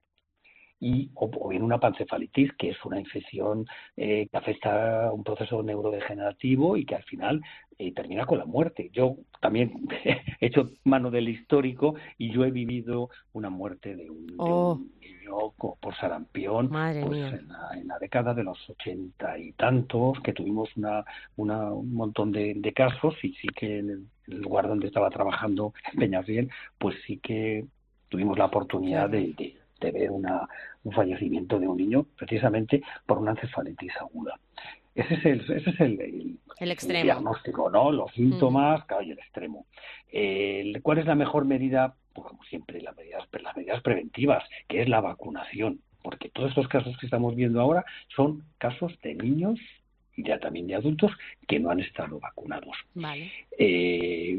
Y, o, o bien una pancefalitis, que es una infección eh, que afecta a un proceso neurodegenerativo y que al final eh, termina con la muerte. Yo también he hecho mano del histórico y yo he vivido una muerte de un, oh. de un niño por sarampión pues, en, la, en la década de los ochenta y tantos, que tuvimos una, una un montón de, de casos, y sí que en el, en el lugar donde estaba trabajando, en Peñafiel, pues sí que tuvimos la oportunidad claro. de, de de ver una, un fallecimiento de un niño precisamente por una encefalitis aguda. Ese es el, ese es el, el, el, extremo. el diagnóstico, ¿no? Los síntomas, mm. claro, y el extremo. Eh, ¿Cuál es la mejor medida? Pues como siempre, las medidas, las medidas preventivas, que es la vacunación, porque todos estos casos que estamos viendo ahora son casos de niños y ya también de adultos que no han estado vacunados. Vale. Eh,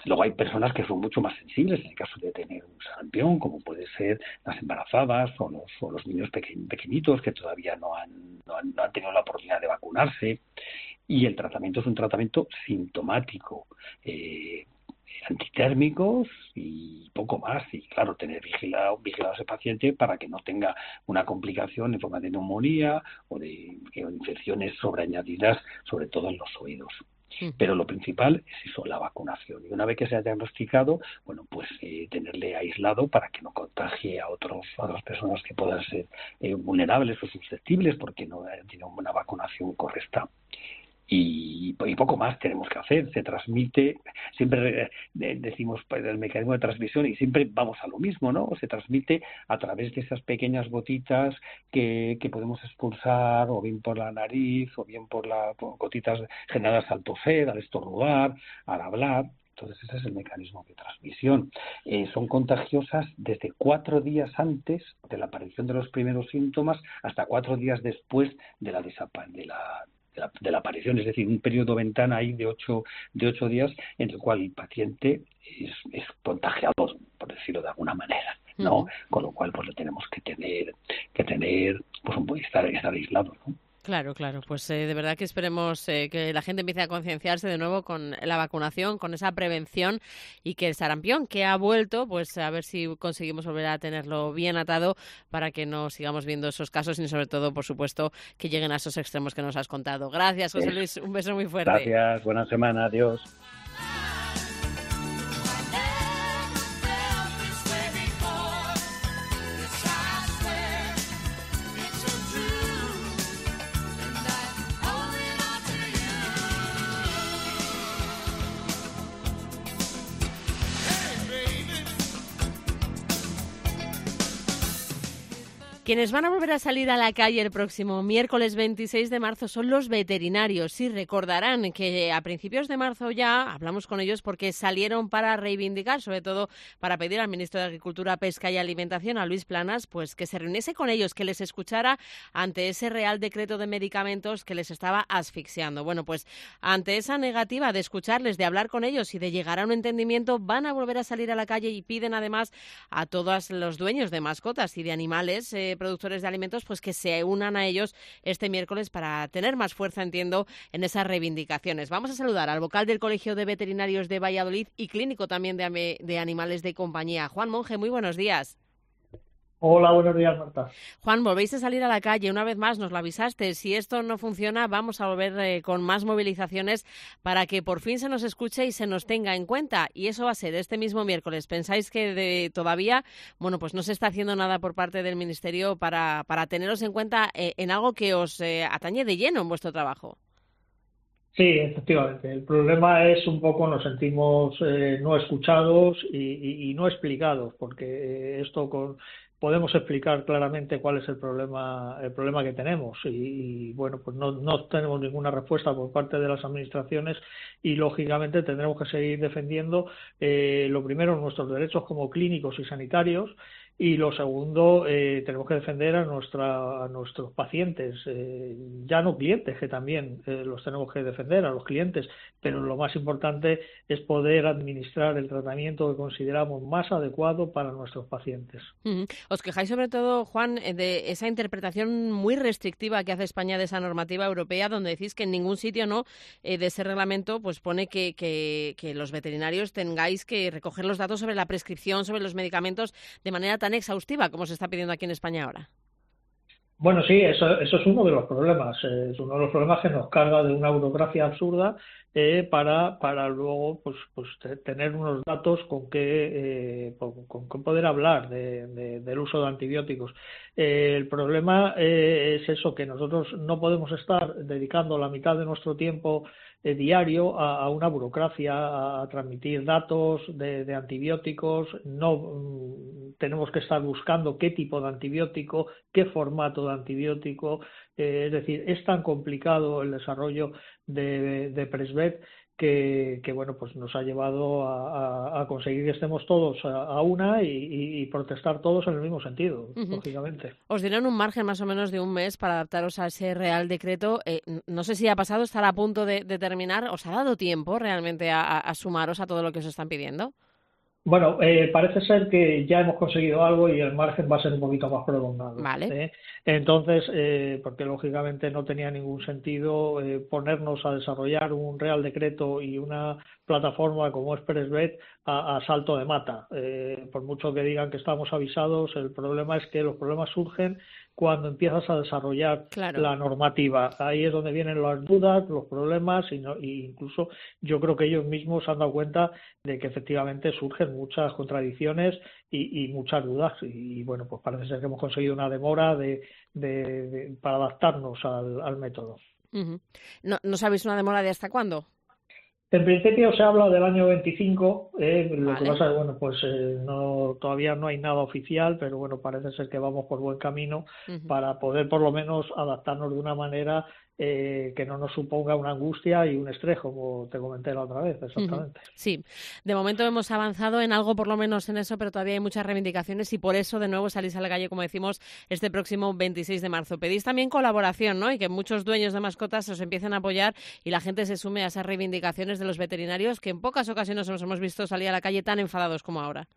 Luego hay personas que son mucho más sensibles en el caso de tener un sarampión, como puede ser las embarazadas o los, o los niños peque, pequeñitos que todavía no han, no, han, no han tenido la oportunidad de vacunarse. Y el tratamiento es un tratamiento sintomático, eh, antitérmicos y poco más. Y claro, tener vigilado, vigilado a ese paciente para que no tenga una complicación en forma de neumonía o de, de infecciones sobreañadidas, sobre todo en los oídos. Pero lo principal es eso, la vacunación. Y una vez que se ha diagnosticado, bueno, pues eh, tenerle aislado para que no contagie a otros a otras personas que puedan ser eh, vulnerables o susceptibles porque no tienen una vacunación correcta. Y, y poco más tenemos que hacer. Se transmite, siempre eh, decimos el mecanismo de transmisión y siempre vamos a lo mismo, ¿no? Se transmite a través de esas pequeñas gotitas que, que podemos expulsar o bien por la nariz o bien por las gotitas generadas al toser, al estornudar, al hablar. Entonces ese es el mecanismo de transmisión. Eh, son contagiosas desde cuatro días antes de la aparición de los primeros síntomas hasta cuatro días después de la desaparición de la De la, de la aparición, es decir, un periodo ventana ahí de ocho, de ocho días en el cual el paciente es, es contagiado, por decirlo de alguna manera, ¿no? Uh-huh. Con lo cual, pues lo tenemos que tener, que tener, pues un estar, estar aislado, ¿no? Claro, claro. Pues eh, de verdad que esperemos eh, que la gente empiece a concienciarse de nuevo con la vacunación, con esa prevención y que el sarampión que ha vuelto, pues a ver si conseguimos volver a tenerlo bien atado para que no sigamos viendo esos casos y sobre todo, por supuesto, que lleguen a esos extremos que nos has contado. Gracias, José Luis. Un beso muy fuerte. Gracias. Buena semana. Adiós. Quienes van a volver a salir a la calle el próximo miércoles veintiséis de marzo son los veterinarios. Sí, recordarán que a principios de marzo ya hablamos con ellos porque salieron para reivindicar, sobre todo para pedir al ministro de Agricultura, Pesca y Alimentación, a Luis Planas, pues que se reuniese con ellos, que les escuchara ante ese Real Decreto de Medicamentos que les estaba asfixiando. Bueno, pues ante esa negativa de escucharles, de hablar con ellos y de llegar a un entendimiento, van a volver a salir a la calle y piden además a todos los dueños de mascotas y de animales eh, productores de alimentos, pues que se unan a ellos este miércoles para tener más fuerza, entiendo, en esas reivindicaciones. Vamos a saludar al vocal del Colegio de Veterinarios de Valladolid y clínico también de, de animales de compañía, Juan Monge. Muy buenos días. Hola, buenos días, Marta. Juan, volvéis a salir a la calle, una vez más nos lo avisaste. Si esto no funciona, vamos a volver eh, con más movilizaciones para que por fin se nos escuche y se nos tenga en cuenta. Y eso va a ser este mismo miércoles. ¿Pensáis que de, todavía, bueno, pues no se está haciendo nada por parte del Ministerio para, para teneros en cuenta eh, en algo que os eh, atañe de lleno en vuestro trabajo? Sí, efectivamente. El problema es un poco, nos sentimos eh, no escuchados y, y, y no explicados, porque eh, esto con... podemos explicar claramente cuál es el problema el problema que tenemos y, y bueno, pues no, no tenemos ninguna respuesta por parte de las administraciones y lógicamente tendremos que seguir defendiendo eh, lo primero, nuestros derechos como clínicos y sanitarios y lo segundo, eh, tenemos que defender a nuestra a nuestros pacientes, eh, ya no clientes, que también eh, los tenemos que defender, a los clientes, pero lo más importante es poder administrar el tratamiento que consideramos más adecuado para nuestros pacientes. Uh-huh. Os quejáis sobre todo, Juan, de esa interpretación muy restrictiva que hace España de esa normativa europea, donde decís que en ningún sitio no eh, de ese reglamento pues pone que, que, que los veterinarios tengáis que recoger los datos sobre la prescripción, sobre los medicamentos, de manera tan exhaustiva como se está pidiendo aquí en España ahora. Bueno, sí, eso, eso es uno de los problemas. Eh, es uno de los problemas que nos carga de una burocracia absurda eh, para para luego pues pues tener unos datos con que eh, con, con poder hablar de, de, del uso de antibióticos. Eh, el problema eh, es eso, que nosotros no podemos estar dedicando la mitad de nuestro tiempo eh, diario a, a una burocracia, a, a transmitir datos de, de antibióticos. No mm, tenemos que estar buscando qué tipo de antibiótico, qué formato de antibiótico. Eh, es decir, es tan complicado el desarrollo de, de Presbet, que, que bueno, pues nos ha llevado a, a, a conseguir que estemos todos a, a una y, y protestar todos en el mismo sentido, uh-huh. lógicamente. Os dieron un margen más o menos de un mes para adaptaros a ese Real Decreto. Eh, no sé si ha pasado, estará a punto de, de terminar. ¿Os ha dado tiempo realmente a, a, a sumaros a todo lo que os están pidiendo? Bueno, eh, parece ser que ya hemos conseguido algo y el margen va a ser un poquito más prolongado. Vale. ¿eh? Entonces, eh, porque lógicamente no tenía ningún sentido eh, ponernos a desarrollar un Real Decreto y una plataforma como es Presbet a, a salto de mata. Eh, por mucho que digan que estamos avisados, el problema es que los problemas surgen cuando empiezas a desarrollar claro. la normativa. Ahí es donde vienen las dudas, los problemas, y, no, y incluso yo creo que ellos mismos se han dado cuenta de que efectivamente surgen muchas contradicciones y, y muchas dudas. Y, y bueno, pues parece ser que hemos conseguido una demora de, de, de, para adaptarnos al, al método. Uh-huh. ¿No, ¿No sabéis una demora de hasta cuándo? En principio se habla del año veinticinco, eh, lo vale. que pasa es bueno, pues eh, no, todavía no hay nada oficial, pero bueno, parece ser que vamos por buen camino uh-huh. para poder por lo menos adaptarnos de una manera eh, que no nos suponga una angustia y un estrés, como te comenté la otra vez, exactamente. Uh-huh. Sí, de momento hemos avanzado en algo, por lo menos en eso, pero todavía hay muchas reivindicaciones y por eso de nuevo salís a la calle, como decimos, este próximo veintiséis de marzo. Pedís también colaboración, ¿no? Y que muchos dueños de mascotas os empiecen a apoyar y la gente se sume a esas reivindicaciones de los veterinarios que en pocas ocasiones nos hemos visto salir a la calle tan enfadados como ahora.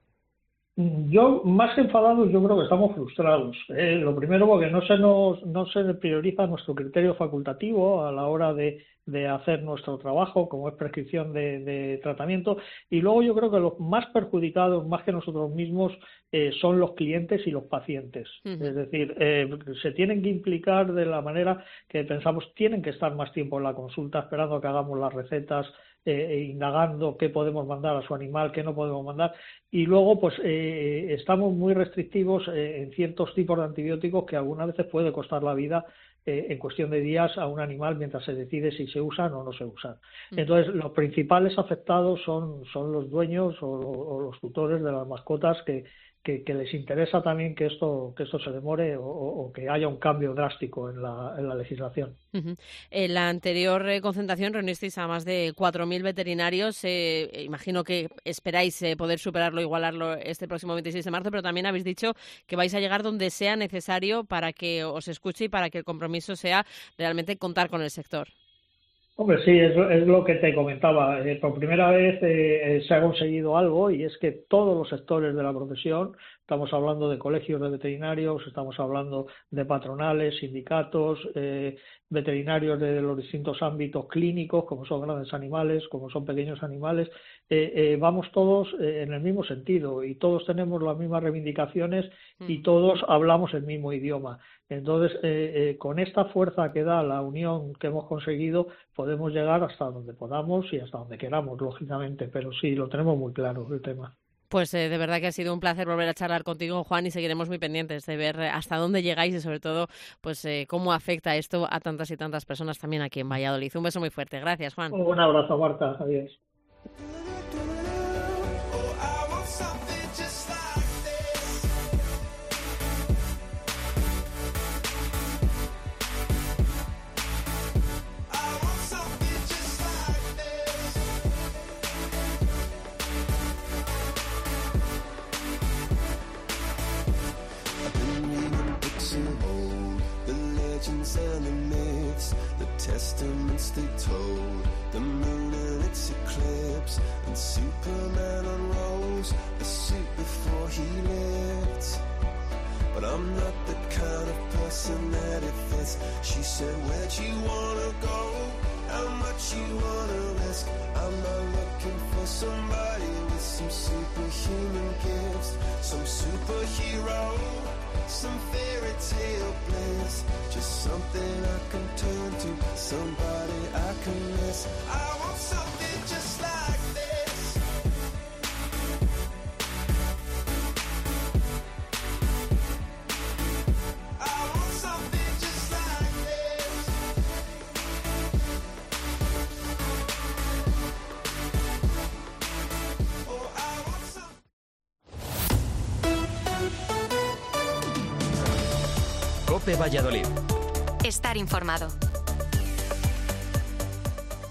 Yo, más que enfadados, yo creo que estamos frustrados. Eh, lo primero porque no se nos no se prioriza nuestro criterio facultativo a la hora de, de hacer nuestro trabajo, como es prescripción de, de tratamiento, y luego yo creo que los más perjudicados, más que nosotros mismos, eh, son los clientes y los pacientes. Uh-huh. Es decir, eh, se tienen que implicar de la manera que pensamos, tienen que estar más tiempo en la consulta esperando a que hagamos las recetas, Eh, indagando qué podemos mandar a su animal, qué no podemos mandar, y luego pues eh, estamos muy restrictivos eh, en ciertos tipos de antibióticos que algunas veces puede costar la vida eh, en cuestión de días a un animal mientras se decide si se usan o no se usan. Mm. Entonces los principales afectados son, son los dueños o, o los tutores de las mascotas que Que, que les interesa también que esto que esto se demore o, o que haya un cambio drástico en la, en la legislación. Uh-huh. En la anterior eh, concentración reunisteis a más de cuatro mil veterinarios. Eh, imagino que esperáis eh, poder superarlo, igualarlo este próximo veintiséis de marzo, pero también habéis dicho que vais a llegar donde sea necesario para que os escuche y para que el compromiso sea realmente contar con el sector. Hombre, sí, es, es lo que te comentaba. Eh, por primera vez eh, se ha conseguido algo y es que todos los sectores de la profesión, estamos hablando de colegios de veterinarios, estamos hablando de patronales, sindicatos, eh, veterinarios de los distintos ámbitos clínicos, como son grandes animales, como son pequeños animales, eh, eh, vamos todos eh, en el mismo sentido y todos tenemos las mismas reivindicaciones y todos hablamos el mismo idioma. Entonces, eh, eh, con esta fuerza que da la unión que hemos conseguido, podemos llegar hasta donde podamos y hasta donde queramos, lógicamente, pero sí, lo tenemos muy claro el tema. Pues eh, de verdad que ha sido un placer volver a charlar contigo, Juan, y seguiremos muy pendientes de ver hasta dónde llegáis y sobre todo pues eh, cómo afecta esto a tantas y tantas personas también aquí en Valladolid. Un beso muy fuerte. Gracias, Juan. Un abrazo, Marta. Adiós. And the myths, the testaments they told, the moon and its eclipse, and Superman unrolls the suit before he lived. But I'm not the kind of person that it fits. She said, where'd you wanna go? How much you wanna risk? I'm not looking for somebody with some superhuman gifts, some superhero, some fairy tale bliss, just something I can turn to, somebody I can miss. I want something just like this. I want something just like this. Oh, I want something. COPE Valladolid. Estar informado.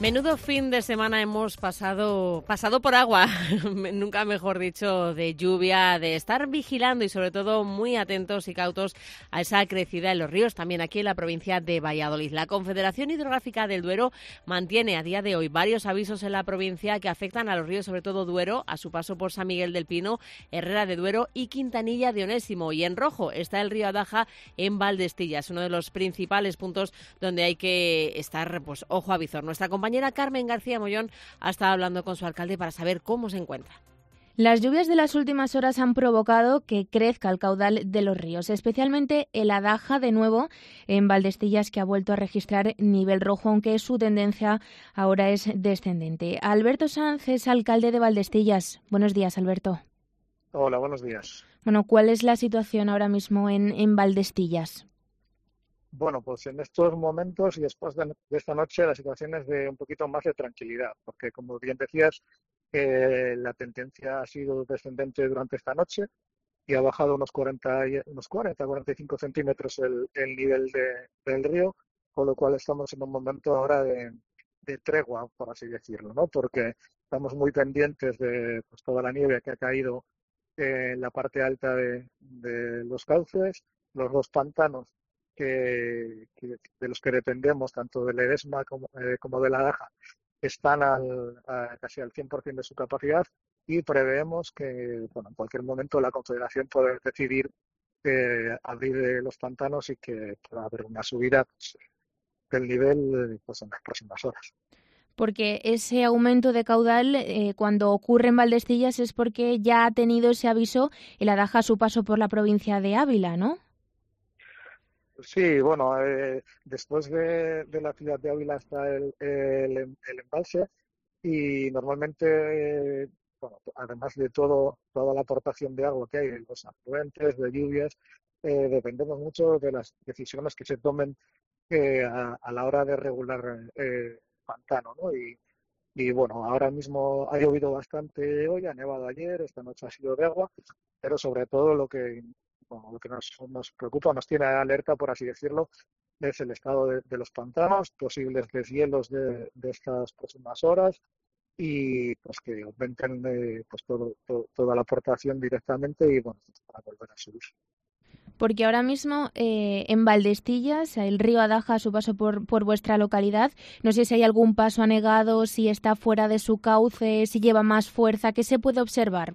Menudo fin de semana hemos pasado pasado por agua, nunca mejor dicho, de lluvia, de estar vigilando y sobre todo muy atentos y cautos a esa crecida en los ríos, también aquí en la provincia de Valladolid. La Confederación Hidrográfica del Duero mantiene a día de hoy varios avisos en la provincia que afectan a los ríos, sobre todo Duero, a su paso por San Miguel del Pino, Herrera de Duero y Quintanilla de Onésimo. Y en rojo está el río Adaja en Valdestillas, uno de los principales puntos donde hay que estar, pues, ojo a visor. Nuestra compañera Carmen García Mollón ha estado hablando con su alcalde para saber cómo se encuentra. Las lluvias de las últimas horas han provocado que crezca el caudal de los ríos, especialmente el Adaja, de nuevo en Valdestillas, que ha vuelto a registrar nivel rojo, aunque su tendencia ahora es descendente. Alberto Sanz es alcalde de Valdestillas. Buenos días, Alberto. Hola, buenos días. Bueno, ¿cuál es la situación ahora mismo en, en Valdestillas? Bueno, pues en estos momentos y después de, de esta noche la situación es de un poquito más de tranquilidad, porque como bien decías, eh, la tendencia ha sido descendente durante esta noche y ha bajado unos cuarenta, unos cuarenta, cuarenta y cinco centímetros el, el nivel de, del río, con lo cual estamos en un momento ahora de, de tregua, por así decirlo, ¿no? Porque estamos muy pendientes de, pues, toda la nieve que ha caído en la parte alta de, de los cauces, los dos pantanos Que, que de los que dependemos, tanto del Edesma como, eh, como de la Adaja, están al, a casi al cien por ciento de su capacidad y preveemos que, bueno, en cualquier momento la Confederación puede decidir eh, abrir eh, los pantanos y que pueda haber una subida, pues, del nivel, pues, en las próximas horas. Porque ese aumento de caudal, eh, cuando ocurre en Valdestillas, es porque ya ha tenido ese aviso el Adaja a su paso por la provincia de Ávila, ¿no? Sí, bueno, eh, después de, de la ciudad de Ávila está el, el, el embalse y normalmente, eh, bueno, además de todo toda la aportación de agua que hay, de los afluentes, de lluvias, eh, dependemos mucho de las decisiones que se tomen eh, a, a la hora de regular eh, pantano, ¿no? Y, y bueno, ahora mismo ha llovido bastante hoy, ha nevado ayer, esta noche ha sido de agua, pero sobre todo lo que Bueno, lo que nos, nos preocupa, nos tiene alerta, por así decirlo, es el estado de, de los pantanos, posibles deshielos de, de estas próximas horas y pues que aumenten eh, pues todo, todo, toda la aportación directamente y bueno, para volver a subir. Porque ahora mismo eh, en Valdestillas, el río Adaja a su paso por, por vuestra localidad, no sé si hay algún paso anegado, si está fuera de su cauce, si lleva más fuerza, ¿qué se puede observar?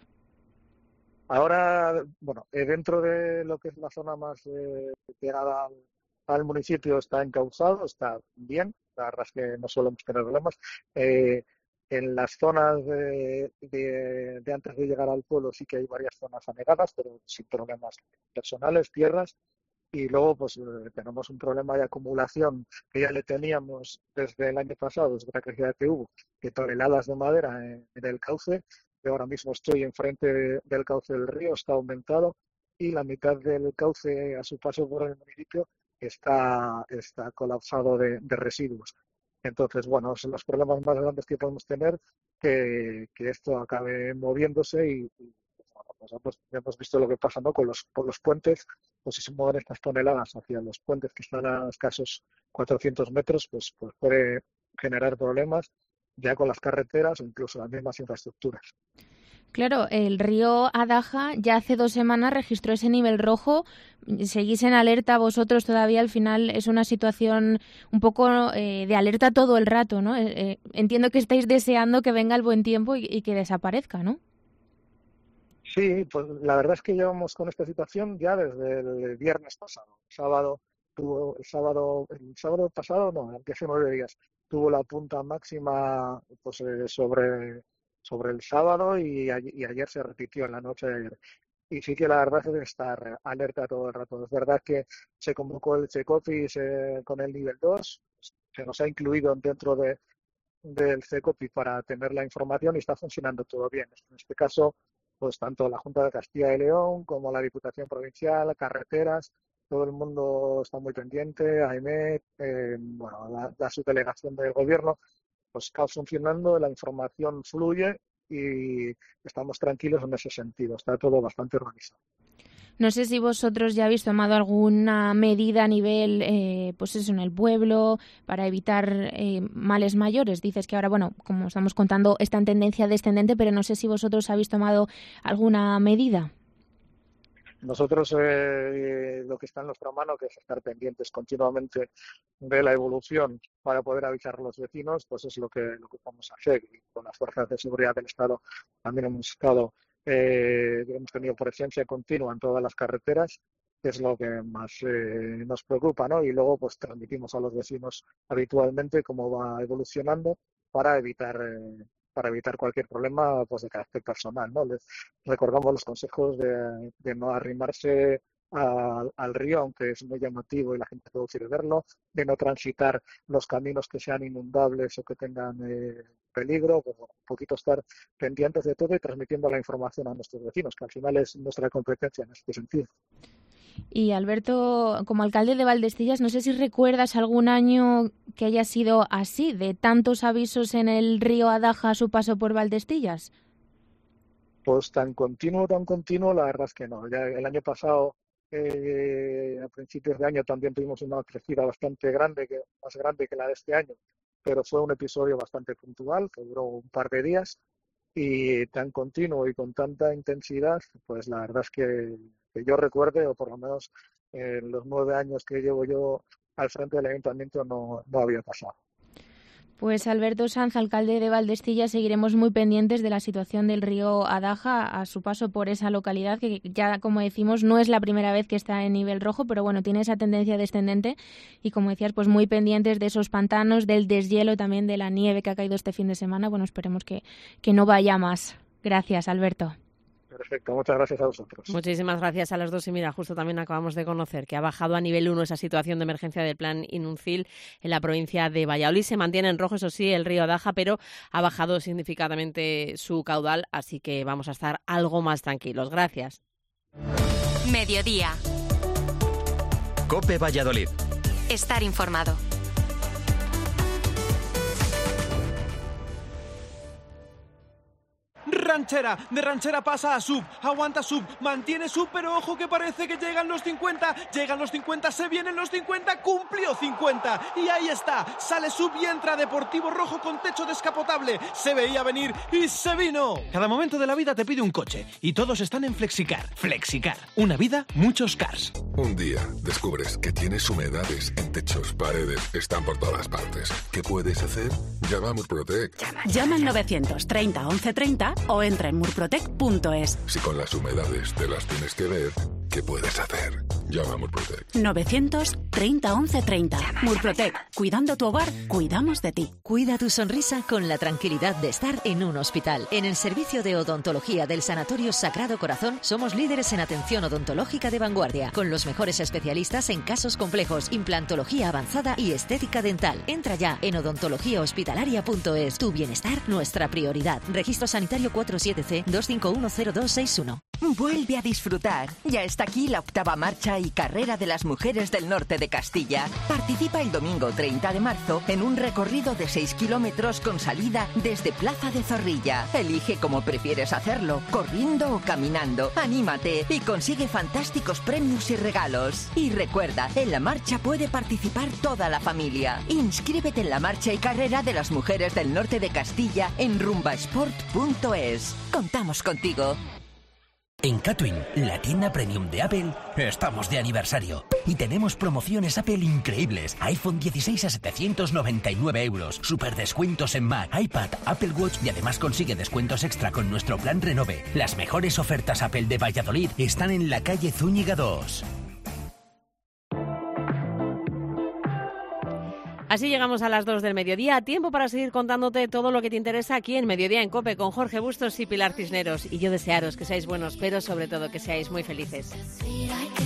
Ahora, bueno, eh, dentro de lo que es la zona más eh, pegada al, al municipio está encauzado, está bien, la verdad es que no solemos tener problemas. Eh, en las zonas de, de, de antes de llegar al pueblo sí que hay varias zonas anegadas, pero sin problemas personales, tierras, y luego pues eh, tenemos un problema de acumulación que ya le teníamos desde el año pasado, desde la crecida que hubo, de toneladas de madera en, en el cauce. Ahora mismo estoy enfrente de, del cauce del río, está aumentado y la mitad del cauce a su paso por el municipio está, está colapsado de, de residuos. Entonces, bueno, son los problemas más grandes que podemos tener, que, que esto acabe moviéndose y, y bueno, pues hemos, hemos visto lo que pasa, ¿no? Con los, por los puentes, pues si se mueven estas toneladas hacia los puentes que están a escasos cuatrocientos metros, pues, pues puede generar problemas ya con las carreteras o incluso las mismas infraestructuras. Claro, el río Adaja ya hace dos semanas registró ese nivel rojo. ¿Seguís en alerta vosotros todavía? Al final es una situación un poco eh, de alerta todo el rato, ¿no? Eh, eh, entiendo que estáis deseando que venga el buen tiempo y, y que desaparezca, ¿no? Sí, pues la verdad es que llevamos con esta situación ya desde el viernes pasado. Sábado tuvo el sábado, el sábado pasado, no, aunque hace nueve días, tuvo la punta máxima pues eh, sobre, sobre el sábado y, a, y ayer se repitió en la noche de ayer. Y sí que la verdad es estar alerta todo el rato. Es verdad que se convocó el CECOPI con el nivel dos, se nos ha incluido dentro de, del CECOPI para tener la información y está funcionando todo bien. En este caso, pues tanto la Junta de Castilla y León como la Diputación Provincial, carreteras, todo el mundo está muy pendiente, A E M E, eh, bueno, la, la subdelegación del gobierno, pues está funcionando, la información fluye y estamos tranquilos en ese sentido, está todo bastante organizado. No sé si vosotros ya habéis tomado alguna medida a nivel, eh, pues eso, en el pueblo, para evitar eh, males mayores. Dices que ahora, bueno, como estamos contando, está en tendencia descendente, pero no sé si vosotros habéis tomado alguna medida. Nosotros eh, lo que está en nuestra mano, que es estar pendientes continuamente de la evolución para poder avisar a los vecinos, pues es lo que, lo que vamos a hacer. Y con las fuerzas de seguridad del Estado también hemos estado, eh, hemos tenido presencia continua en todas las carreteras, que es lo que más eh, nos preocupa, ¿no? Y luego pues transmitimos a los vecinos habitualmente cómo va evolucionando para evitar eh, para evitar cualquier problema pues de carácter personal, ¿no? Les recordamos los consejos de, de no arrimarse a, al río, aunque es muy llamativo y la gente puede quiere verlo, de no transitar los caminos que sean inundables o que tengan eh, peligro, pues, bueno, un poquito estar pendientes de todo y transmitiendo la información a nuestros vecinos, que al final es nuestra competencia en este sentido. Y Alberto, como alcalde de Valdestillas, no sé si recuerdas algún año que haya sido así, de tantos avisos en el río Adaja a su paso por Valdestillas. Pues tan continuo, tan continuo, la verdad es que no. Ya el año pasado, eh, a principios de año, también tuvimos una crecida bastante grande, que, más grande que la de este año, pero fue un episodio bastante puntual, que duró un par de días, y tan continuo y con tanta intensidad, pues la verdad es que que yo recuerde, o por lo menos en eh, los nueve años que llevo yo al frente del ayuntamiento, no, no había pasado. Pues Alberto Sanz, alcalde de Valdestilla, seguiremos muy pendientes de la situación del río Adaja a su paso por esa localidad, que ya, como decimos, no es la primera vez que está en nivel rojo, pero bueno, tiene esa tendencia descendente y, como decías, pues muy pendientes de esos pantanos, del deshielo también, de la nieve que ha caído este fin de semana. Bueno, esperemos que, que no vaya más. Gracias, Alberto. Perfecto, muchas gracias a vosotros. Muchísimas gracias a las dos. Y mira, justo también acabamos de conocer que ha bajado a nivel uno esa situación de emergencia del plan Inuncil en la provincia de Valladolid. Se mantiene en rojo, eso sí, el río Adaja, pero ha bajado significativamente su caudal, así que vamos a estar algo más tranquilos. Gracias. Mediodía. COPE Valladolid. Estar informado. Ranchera, de ranchera pasa a sub, aguanta sub, mantiene sub, pero ojo que parece que llegan los cincuenta, llegan los cincuenta, se vienen los cincuenta, cumplió cincuenta, y ahí está, sale sub y entra Deportivo Rojo con techo descapotable, se veía venir y se vino. Cada momento de la vida te pide un coche, y todos están en Flexicar. Flexicar, una vida, muchos cars. Un día descubres que tienes humedades en techos, paredes, están por todas partes. ¿Qué puedes hacer? Llama a Murprotec. Llama, Llama al novecientos treinta once treinta o entra en murprotec punto es. Si con las humedades te las tienes que ver, ¿qué puedes hacer? Llama a Murprotec. novecientos treinta once treinta. Murprotec. Cuidando tu hogar, cuidamos de ti. Cuida tu sonrisa con la tranquilidad de estar en un hospital. En el servicio de odontología del Sanatorio Sagrado Corazón somos líderes en atención odontológica de vanguardia, con los mejores especialistas en casos complejos, implantología avanzada y estética dental. Entra ya en odontología hospitalaria punto es. Tu bienestar, nuestra prioridad. Registro sanitario cuatro siete C dos cinco uno cero dos seis uno. Vuelve a disfrutar. Ya está aquí la octava marcha y carrera de las mujeres del norte de Castilla. Participa el domingo treinta de marzo en un recorrido de seis kilómetros con salida desde Plaza de Zorrilla. Elige cómo prefieres hacerlo, corriendo o caminando. Anímate y consigue fantásticos premios y regalos. Y recuerda, en la marcha puede participar toda la familia. Inscríbete en la marcha y carrera de las mujeres del norte de Castilla en rumbasport punto es. Contamos contigo. En Catwin, la tienda premium de Apple, estamos de aniversario y tenemos promociones Apple increíbles. iPhone dieciséis a setecientos noventa y nueve euros, super descuentos en Mac, iPad, Apple Watch y además consigue descuentos extra con nuestro plan Renove. Las mejores ofertas Apple de Valladolid están en la calle Zúñiga dos. Así llegamos a las dos del mediodía. Tiempo para seguir contándote todo lo que te interesa aquí en Mediodía en COPE con Jorge Bustos y Pilar Cisneros. Y yo desearos que seáis buenos, pero sobre todo que seáis muy felices.